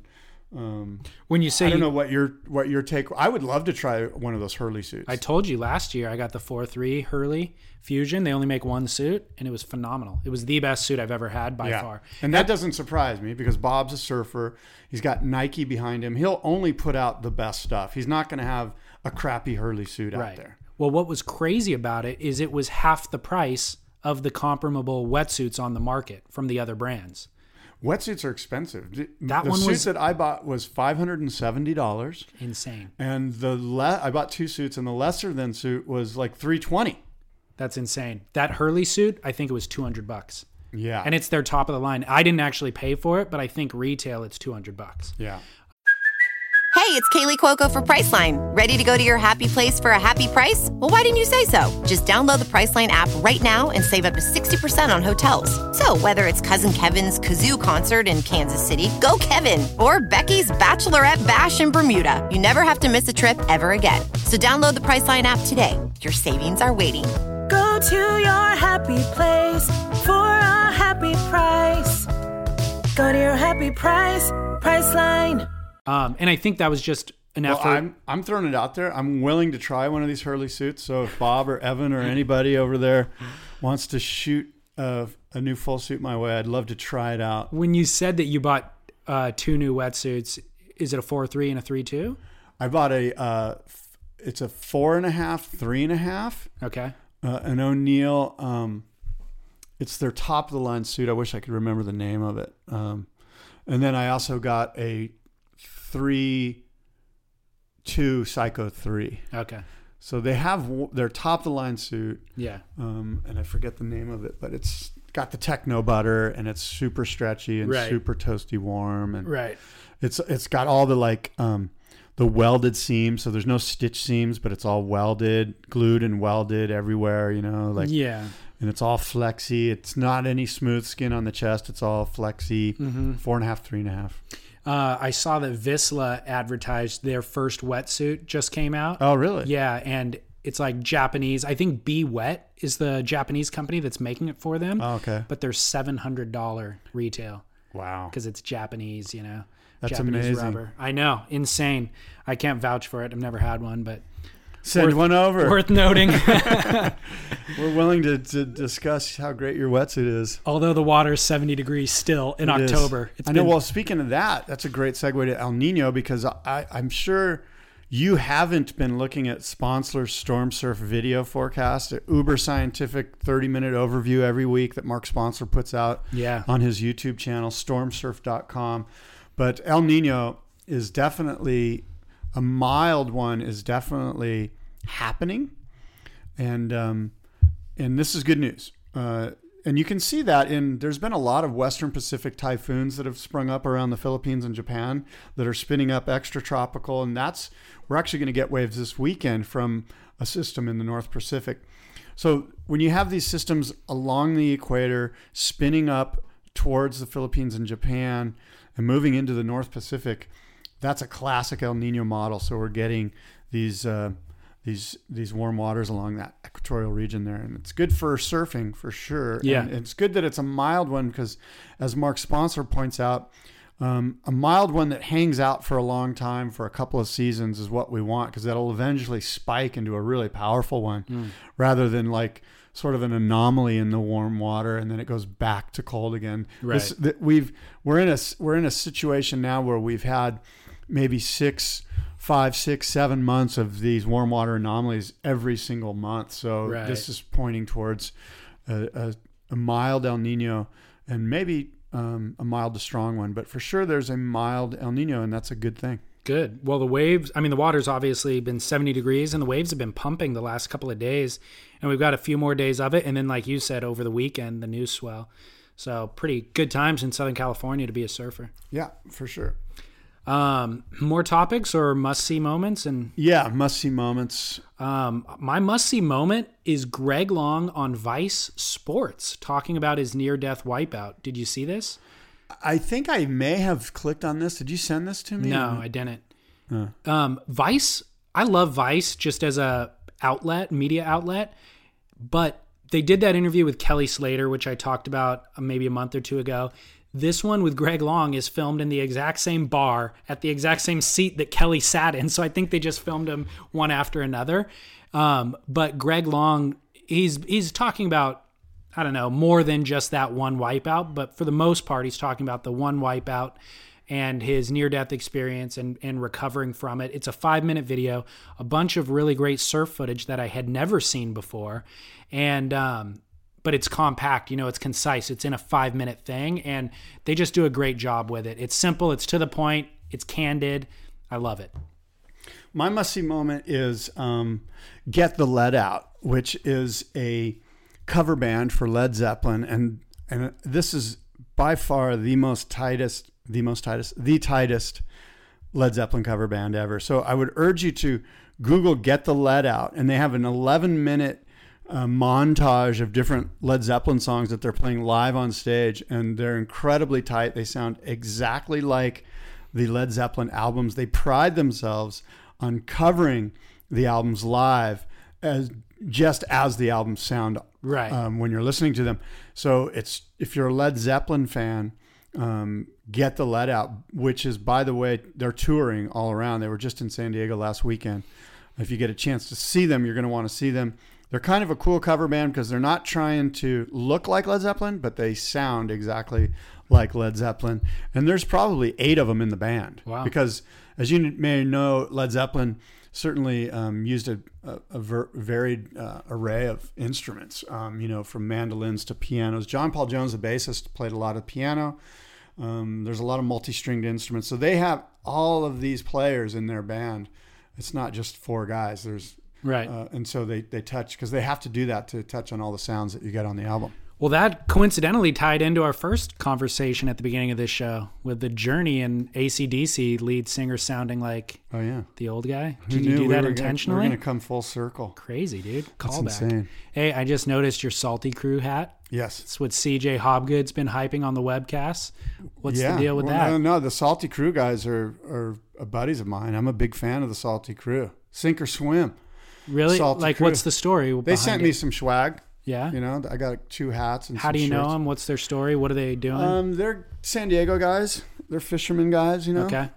when you say, I don't know what your take. I would love to try one of those Hurley suits. I told you last year I got the 4.3 Hurley Fusion. They only make one suit, and it was phenomenal. It was the best suit I've ever had by far. And that doesn't surprise me because Bob's a surfer. He's got Nike behind him. He'll only put out the best stuff. He's not going to have a crappy Hurley suit out there. Well, what was crazy about it is it was half the price of the comparable wetsuits on the market from the other brands. Wetsuits are expensive. The one suit that I bought was $570. Insane. And I bought two suits, and the lesser than suit was like $320. That's insane. That Hurley suit, I think it was $200. Yeah. And it's their top of the line. I didn't actually pay for it, but I think retail it's $200. Yeah. Hey, it's Kaylee Cuoco for Priceline. Ready to go to your happy place for a happy price? Well, why didn't you say so? Just download the Priceline app right now and save up to 60% on hotels. So whether it's Cousin Kevin's Kazoo Concert in Kansas City, go Kevin, or Becky's Bachelorette Bash in Bermuda, you never have to miss a trip ever again. So download the Priceline app today. Your savings are waiting. Go to your happy place for a happy price. Go to your happy price, Priceline. And I think that was just an effort. Well, I'm throwing it out there. I'm willing to try one of these Hurley suits. So if Bob or Evan or anybody over there wants to shoot a new full suit my way, I'd love to try it out. When you said that you bought two new wetsuits, is it a 4.3 and a 3.2? I bought it's a 4.5, 3.5. Okay. An O'Neill. It's their top of the line suit. I wish I could remember the name of it. And then I also got a 3.2 Psycho 3. Okay. So they have their top of the line suit. Yeah. And I forget the name of it, but it's got the techno butter and it's super stretchy and super toasty warm. And it's got all the the welded seams. So there's no stitch seams, but it's all welded, glued and welded everywhere, and it's all flexy. It's not any smooth skin on the chest. It's all flexy. 4.5, 3.5. I saw that Vissla advertised their first wetsuit just came out. Oh, really? Yeah, and it's like Japanese. I think Be Wet is the Japanese company that's making it for them. Oh, okay. But they're $700 retail. Wow. Because it's Japanese, That's Japanese amazing. rubber. I know, insane. I can't vouch for it. I've never had one, but send one over. Worth noting. We're willing to discuss how great your wetsuit is. Although the water is 70 degrees still in October. I know. Well, speaking of that, that's a great segue to El Nino because I'm sure you haven't been looking at Sponsler's Storm Surf video forecast, an uber scientific 30-minute overview every week that Mark Sponsler puts out on his YouTube channel, stormsurf.com. But El Nino is definitely, a mild one is definitely happening. And this is good news. And you can see that there's been a lot of Western Pacific typhoons that have sprung up around the Philippines and Japan that are spinning up extratropical. And we're actually going to get waves this weekend from a system in the North Pacific. So when you have these systems along the equator spinning up towards the Philippines and Japan and moving into the North Pacific, that's a classic El Nino model. So we're getting these warm waters along that equatorial region there, and it's good for surfing for sure. Yeah, and it's good that it's a mild one because, as Mark Sponsler points out, a mild one that hangs out for a long time for a couple of seasons is what we want because that'll eventually spike into a really powerful one, rather than like sort of an anomaly in the warm water and then it goes back to cold again. Right. We're in a situation now where we've had maybe 5, 6, 7 months of these warm water anomalies every single month. So this is pointing towards a mild El Nino and maybe a mild to strong one. But for sure there's a mild El Nino, and that's a good thing. Good. Well, the waves, the water's obviously been 70 degrees and the waves have been pumping the last couple of days. And we've got a few more days of it. And then, like you said, over the weekend, the news swell. So pretty good times in Southern California to be a surfer. Yeah, for sure. More topics or must-see moments? Yeah, must-see moments. My must-see moment is Greg Long on Vice Sports talking about his near-death wipeout. Did you see this? I think I may have clicked on this. Did you send this to me? No, I didn't. Vice, I love Vice just as a media outlet, but they did that interview with Kelly Slater, which I talked about maybe a month or two ago. This one with Greg Long is filmed in the exact same bar at the exact same seat that Kelly sat in. So I think they just filmed him one after another. But Greg Long, he's talking about, I don't know, more than just that one wipeout, but for the most part, he's talking about the one wipeout and his near-death experience and recovering from it. It's a 5-minute video, a bunch of really great surf footage that I had never seen before. And, but it's compact, it's concise. It's in a 5-minute thing, and they just do a great job with it. It's simple. It's to the point. It's candid. I love it. My must-see moment is Get the Lead Out, which is a cover band for Led Zeppelin, and this is by far the tightest Led Zeppelin cover band ever. So I would urge you to Google Get the Lead Out, and they have an 11-minute montage of different Led Zeppelin songs that they're playing live on stage, and they're incredibly tight. They sound exactly like the Led Zeppelin albums. They pride themselves on covering the albums live just as the albums sound right when you're listening to them. So if you're a Led Zeppelin fan, Get the Lead Out, which is, by the way, they're touring all around. They were just in San Diego last weekend. If you get a chance to see them, you're going to want to see them. They're kind of a cool cover band because they're not trying to look like Led Zeppelin, but they sound exactly like Led Zeppelin. And there's probably 8 of them in the band. Wow. Because, as you may know, Led Zeppelin certainly used a varied array of instruments, from mandolins to pianos. John Paul Jones, the bassist, played a lot of piano. There's a lot of multi-stringed instruments. So they have all of these players in their band. It's not just 4 guys. There's right. And so they touch, because they have to do that to touch on all the sounds that you get on the album. Well, that coincidentally tied into our first conversation at the beginning of this show with the Journey and AC/DC lead singer sounding like the old guy. Did you do that intentionally? We're going to come full circle. Crazy, dude. That's Callback. insane. Hey, I just noticed your Salty Crew hat. Yes. It's what CJ Hobgood's been hyping on the webcast. What's the deal with that? No, the Salty Crew guys are buddies of mine. I'm a big fan of the Salty Crew. Sink or swim. Really? Salty Crew. What's the story? They sent me some swag. Yeah. I got 2 hats and How some do you know shirts. them? What's their story? What are they doing? They're San Diego guys. They're fishermen guys, Okay.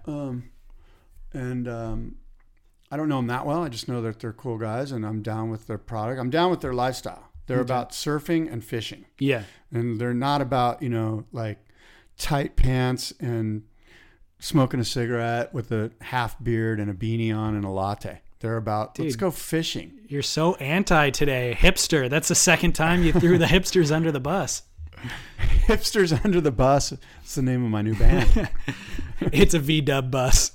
I don't know them that well. I just know that they're cool guys, and I'm down with their product. I'm down with their lifestyle. They're about surfing and fishing. Yeah. And they're not about, like tight pants and smoking a cigarette with a half beard and a beanie on and a latte. They're about, let's go fishing. You're so anti today. Hipster. That's the second time you threw the hipsters under the bus. Hipsters Under the Bus. It's the name of my new band. It's a V-dub bus.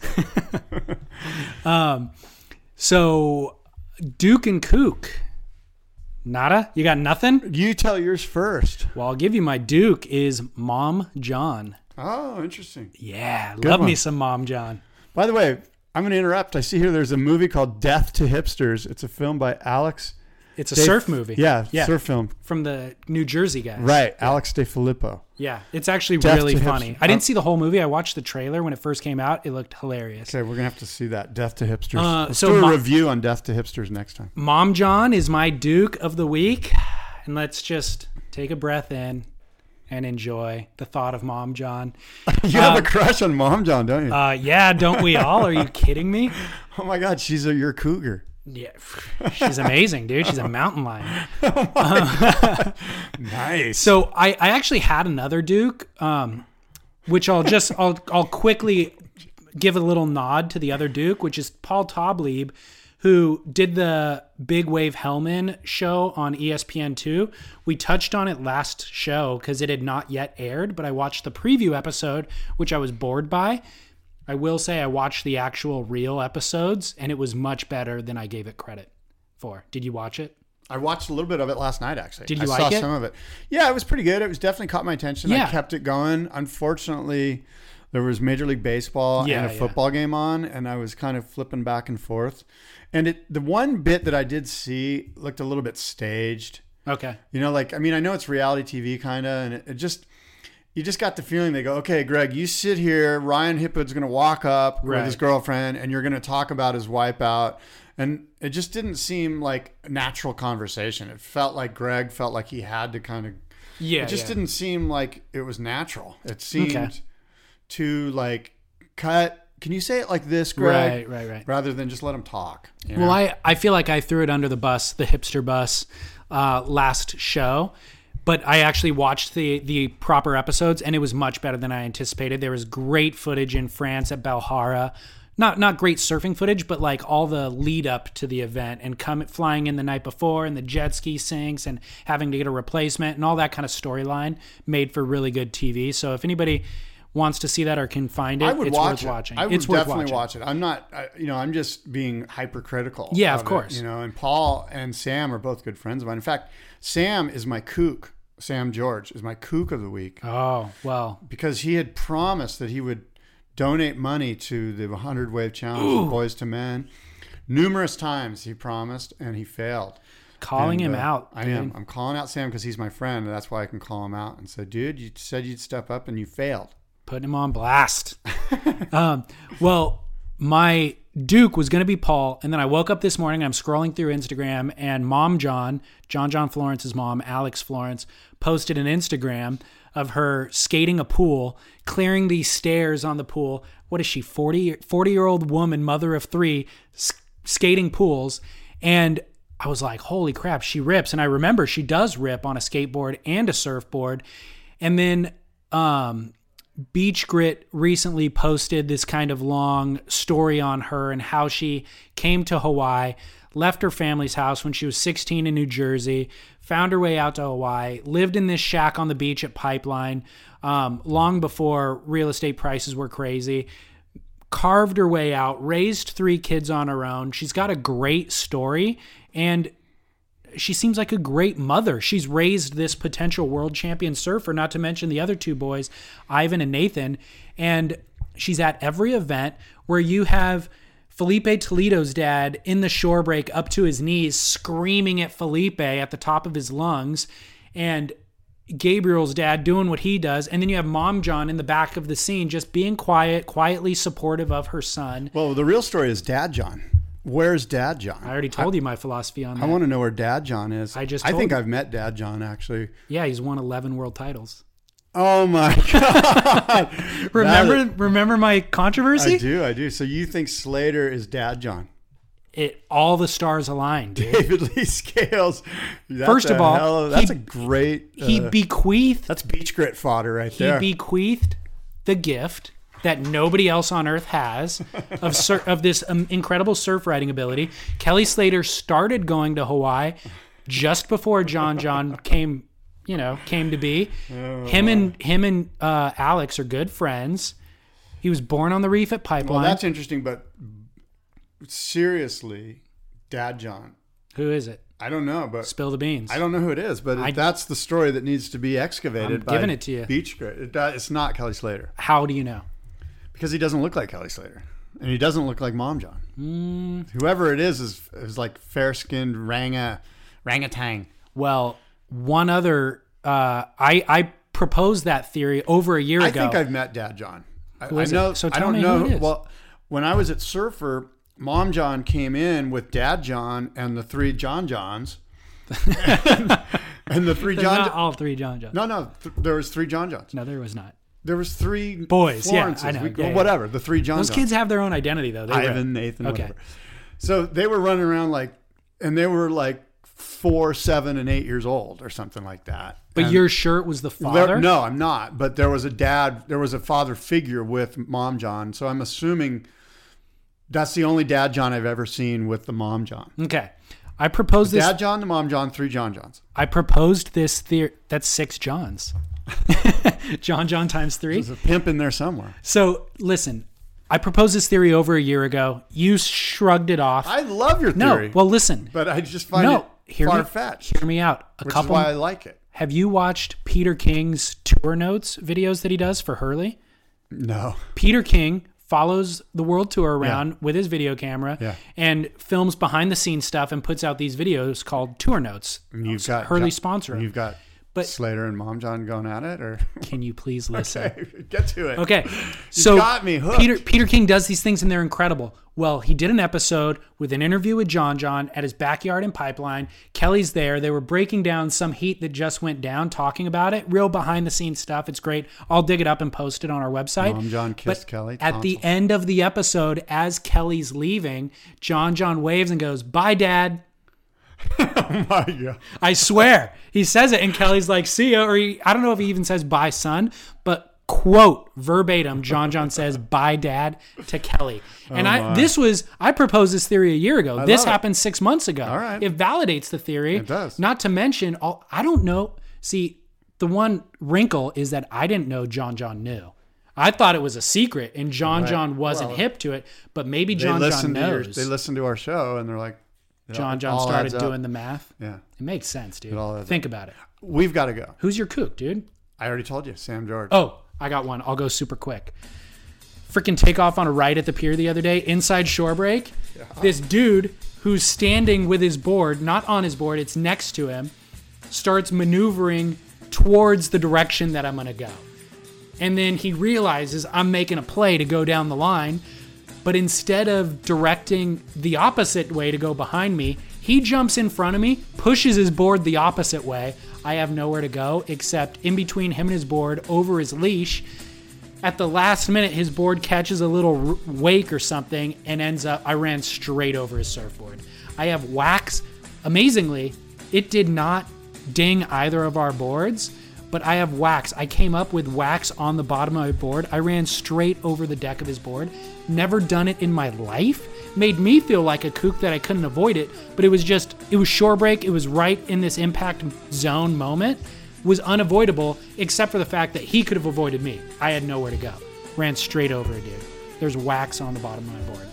So Duke and Kook. Nada? You got nothing? You tell yours first. Well, I'll give you my Duke is Mom John. Oh, interesting. Yeah. Good Love one. me some Mom John. By the way, I'm going to interrupt. I see here there's a movie called Death to Hipsters. It's a film by Alex. It's a surf movie. Yeah, surf film. From the New Jersey guys. Right, Alex DeFilippo. Yeah, it's actually Death really to funny. Hipsters. I didn't see the whole movie. I watched the trailer when it first came out. It looked hilarious. Okay, we're going to have to see that. Death to Hipsters. Let's so do a review on Death to Hipsters next time. Mom John is my Duke of the week. And let's just take a breath in and enjoy the thought of Mom John. You have a crush on Mom John, don't you? Yeah, don't we all? Are you kidding me? Oh my God, she's your cougar. Yeah, she's amazing, dude. She's a mountain lion. Nice. So I actually had another Duke, which I'll quickly give a little nod to the other Duke, which is Paul Taubleib, who did the Big Wave Hellman show on ESPN2. We touched on it last show because it had not yet aired, but I watched the preview episode, which I was bored by. I will say I watched the actual real episodes, and it was much better than I gave it credit for. Did you watch it? I watched a little bit of it last night, actually. Did you I like saw it? some of it. Yeah, it was pretty good. It was definitely caught my attention. Yeah. I kept it going. Unfortunately, there was Major League Baseball and a football game on, and I was kind of flipping back and forth. And the one bit that I did see looked a little bit staged. Okay. You know, like, I mean, I know it's reality TV kind of, and it just, you just got the feeling they go, okay, Greg, you sit here. Ryan Hipwood's going to walk up with his girlfriend, and you're going to talk about his wipeout. And it just didn't seem like a natural conversation. It felt like Greg felt like he had to kind of, it just didn't seem like it was natural. It seemed to like cut. Can you say it like this, Greg? Right. Rather than just let him talk. You know? Well, I feel like I threw it under the bus, the hipster bus, last show. But I actually watched the proper episodes, and it was much better than I anticipated. There was great footage in France at Belhara. Not great surfing footage, but like all the lead up to the event and flying in the night before and the jet ski sinks and having to get a replacement and all that kind of storyline made for really good TV. So if anybody wants to see that or can find it, it's worth watching. I would definitely watch it. I'm not, I'm just being hypercritical. Yeah, of course. And Paul and Sam are both good friends of mine. In fact, Sam is my kook. Sam George is my kook of the week. Oh, well. Because he had promised that he would donate money to the 100 Wave Challenge of Boys to Men. Numerous times he promised, and he failed. Calling him out. I am. I'm calling out Sam because he's my friend, and that's why I can call him out and say, dude, you said you'd step up, and you failed. Putting him on blast. Well, my Duke was going to be Paul, and then I woke up this morning, I'm scrolling through Instagram, and Mom John Florence's mom, Alex Florence, posted an Instagram of her skating a pool, clearing these stairs on the pool. What is she, 40-year-old woman, mother of three, skating pools. And I was like, holy crap, she rips. And I remember she does rip on a skateboard and a surfboard. And then Beach Grit recently posted this kind of long story on her and how she came to Hawaii, left her family's house when she was 16 in New Jersey, found her way out to Hawaii, lived in this shack on the beach at Pipeline long before real estate prices were crazy, carved her way out, raised 3 kids on her own. She's got a great story, and she seems like a great mother. She's raised this potential world champion surfer, not to mention the other 2 boys, Ivan and Nathan, and she's at every event where you have Felipe Toledo's dad in the shore break up to his knees screaming at Felipe at the top of his lungs, and Gabriel's dad doing what he does, and then you have Mom John in the back of the scene just being quietly supportive of her son. Well, the real story is Dad John. Where's Dad John? I already told you my philosophy on that. I want to know where Dad John is. I think I've met Dad John, actually. Yeah, he's won 11 world titles. Oh my God! Remember my controversy? I do. So you think Slater is Dad John? All the stars aligned, dude. David Lee Scales. First of all, that's a great. He bequeathed. That's Beach Grit fodder right there. He bequeathed the gift that nobody else on earth has of this incredible surf riding ability. Kelly Slater started going to Hawaii just before John came to be. Him and Alex are good friends. He was born on the reef at Pipeline. Well, that's interesting, but seriously, Dad John. Who is it? I don't know, but spill the beans. I don't know who it is, but that's the story that needs to be excavated. I'm giving it to you. Beach Grit. It's not Kelly Slater. How do you know? Because he doesn't look like Kelly Slater, and he doesn't look like Mom John. Whoever it is like fair-skinned orangutan. Well, one other. I proposed that theory over a year ago. I think I've met Dad John. Who is it? So tell me who it is. Well, when I was at Surfer, Mom John came in with Dad John and the 3 John Johns. And the 3 John. Not all 3 John Johns. No, there was 3 John Johns. No, there was not. There was 3 boys. Florences. Yeah, I know. Whatever. The 3 John Those Johns. kids have their own identity, though. Ivan, Nathan, whatever. So they were running around and they were like 4, 7, and 8 years old or something like that. But your shirt was the father? No, I'm not. But there was a father figure with Mom John. So I'm assuming that's the only Dad John I've ever seen with the Mom John. Okay. I proposed this. Dad John, the Mom John, 3 John Johns. I proposed this theory. That's 6 Johns. John times 3. There's a pimp in there somewhere. So listen, I proposed this theory over a year ago. You shrugged it off. I love your theory. No, well, listen. But I just find it far-fetched. Hear me out. Which is why I like it. Have you watched Peter King's tour notes videos that he does for Hurley? No. Peter King follows the world tour around with his video camera and films behind the scenes stuff and puts out these videos called tour notes. And you've got Hurley sponsor. You've got Slater and Mom John going at it, or can you please listen? Okay, get to it. Okay, so you got me hooked. Peter King does these things and they're incredible. Well, he did an episode with an interview with John at his backyard in Pipeline. Kelly's there. They were breaking down some heat that just went down, talking about it. Real behind the scenes stuff. It's great. I'll dig it up and post it on our website. Mom John kissed Kelly. At the end of the episode, as Kelly's leaving, John waves and goes, "Bye, Dad." Oh my God. I swear. He says it and Kelly's like, "See ya," or I don't know if he even says "bye, son," but quote verbatim, John says "bye, Dad" to Kelly. And I proposed this theory a year ago. This happened 6 months ago. All right. It validates the theory. It does. Not to mention, I don't know. See, the one wrinkle is that I didn't know John knew. I thought it was a secret and John wasn't hip to it, but maybe John knows. They listened to our show and they're like, John started doing the math. Yeah. It makes sense, dude. Think about it. We've got to go. Who's your kook, dude? I already told you, Sam George. Oh, I got one. I'll go super quick. Freaking take off on a ride at the pier the other day, inside shore break. Yeah. This dude who's standing with his board, not on his board, it's next to him, starts maneuvering towards the direction that I'm going to go. And then he realizes I'm making a play to go down the line, but instead of directing the opposite way to go behind me, he jumps in front of me, pushes his board the opposite way. I have nowhere to go except in between him and his board over his leash. At the last minute, his board catches a little wake or something and I ran straight over his surfboard. I have wax. Amazingly, it did not ding either of our boards, but I have wax. I came up with wax on the bottom of my board. I ran straight over the deck of his board. Never done it in my life. Made me feel like a kook that I couldn't avoid it, but it was shore break. It was right in this impact zone moment. Was unavoidable, except for the fact that he could have avoided me. I had nowhere to go. Ran straight over a dude. There's wax on the bottom of my board.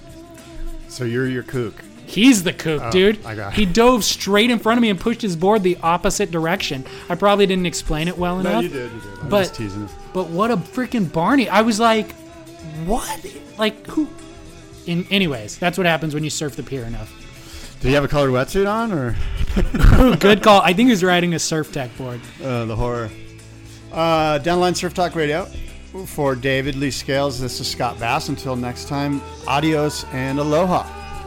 So you're your kook. He's the kook, dude. I got it. He dove straight in front of me and pushed his board the opposite direction. I probably didn't explain it well enough. No, you did. I'm just teasing. But what a freaking Barney. I was like, what? Like, who? Anyways, that's what happens when you surf the pier enough. Did he have a colored wetsuit on, or? Good call. I think he was riding a Surf Tech board. The horror. Downline Surf Talk Radio. For David Lee Scales, this is Scott Bass. Until next time, adios and aloha.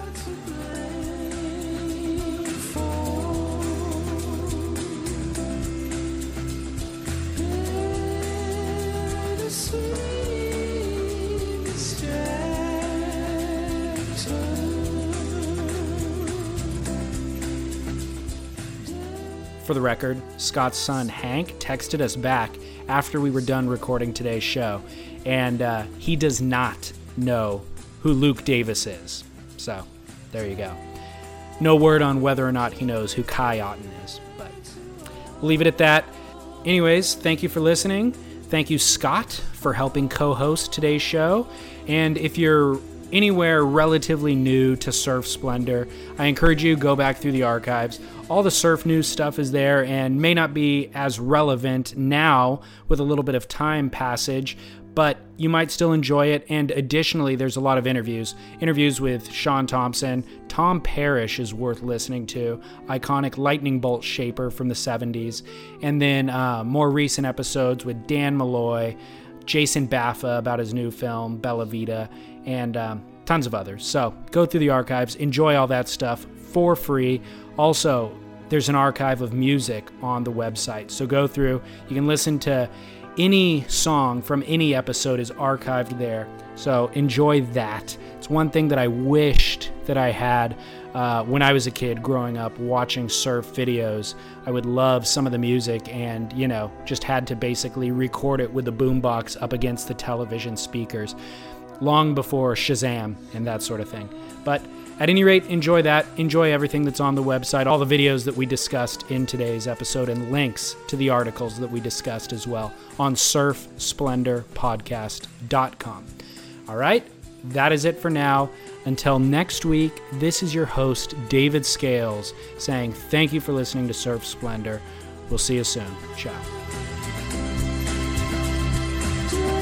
For the record, Scott's son, Hank, texted us back after we were done recording today's show, and he does not know who Luke Davis is. So, there you go. No word on whether or not he knows who Kai Otten is, but we'll leave it at that. Anyways, thank you for listening. Thank you, Scott, for helping co-host today's show. And if you're anywhere relatively new to Surf Splendor, I encourage you to go back through the archives. All the surf news stuff is there and may not be as relevant now with a little bit of time passage, but you might still enjoy it. And additionally, there's a lot of interviews with Sean Thompson. Tom Parrish is worth listening to, iconic lightning bolt shaper from the 70s. And then more recent episodes with Dan Malloy, Jason Baffa about his new film, Bella Vita, and tons of others. So go through the archives, enjoy all that stuff for free. Also, there's an archive of music on the website. So go through, you can listen to any song from any episode is archived there. So enjoy that. It's one thing that I wished that I had when I was a kid growing up watching surf videos. I would love some of the music and, just had to basically record it with the boombox up against the television speakers long before Shazam and that sort of thing. But at any rate, enjoy that. Enjoy everything that's on the website, all the videos that we discussed in today's episode, and links to the articles that we discussed as well on surfsplendorpodcast.com. All right, that is it for now. Until next week, this is your host, David Scales, saying thank you for listening to Surf Splendor. We'll see you soon. Ciao.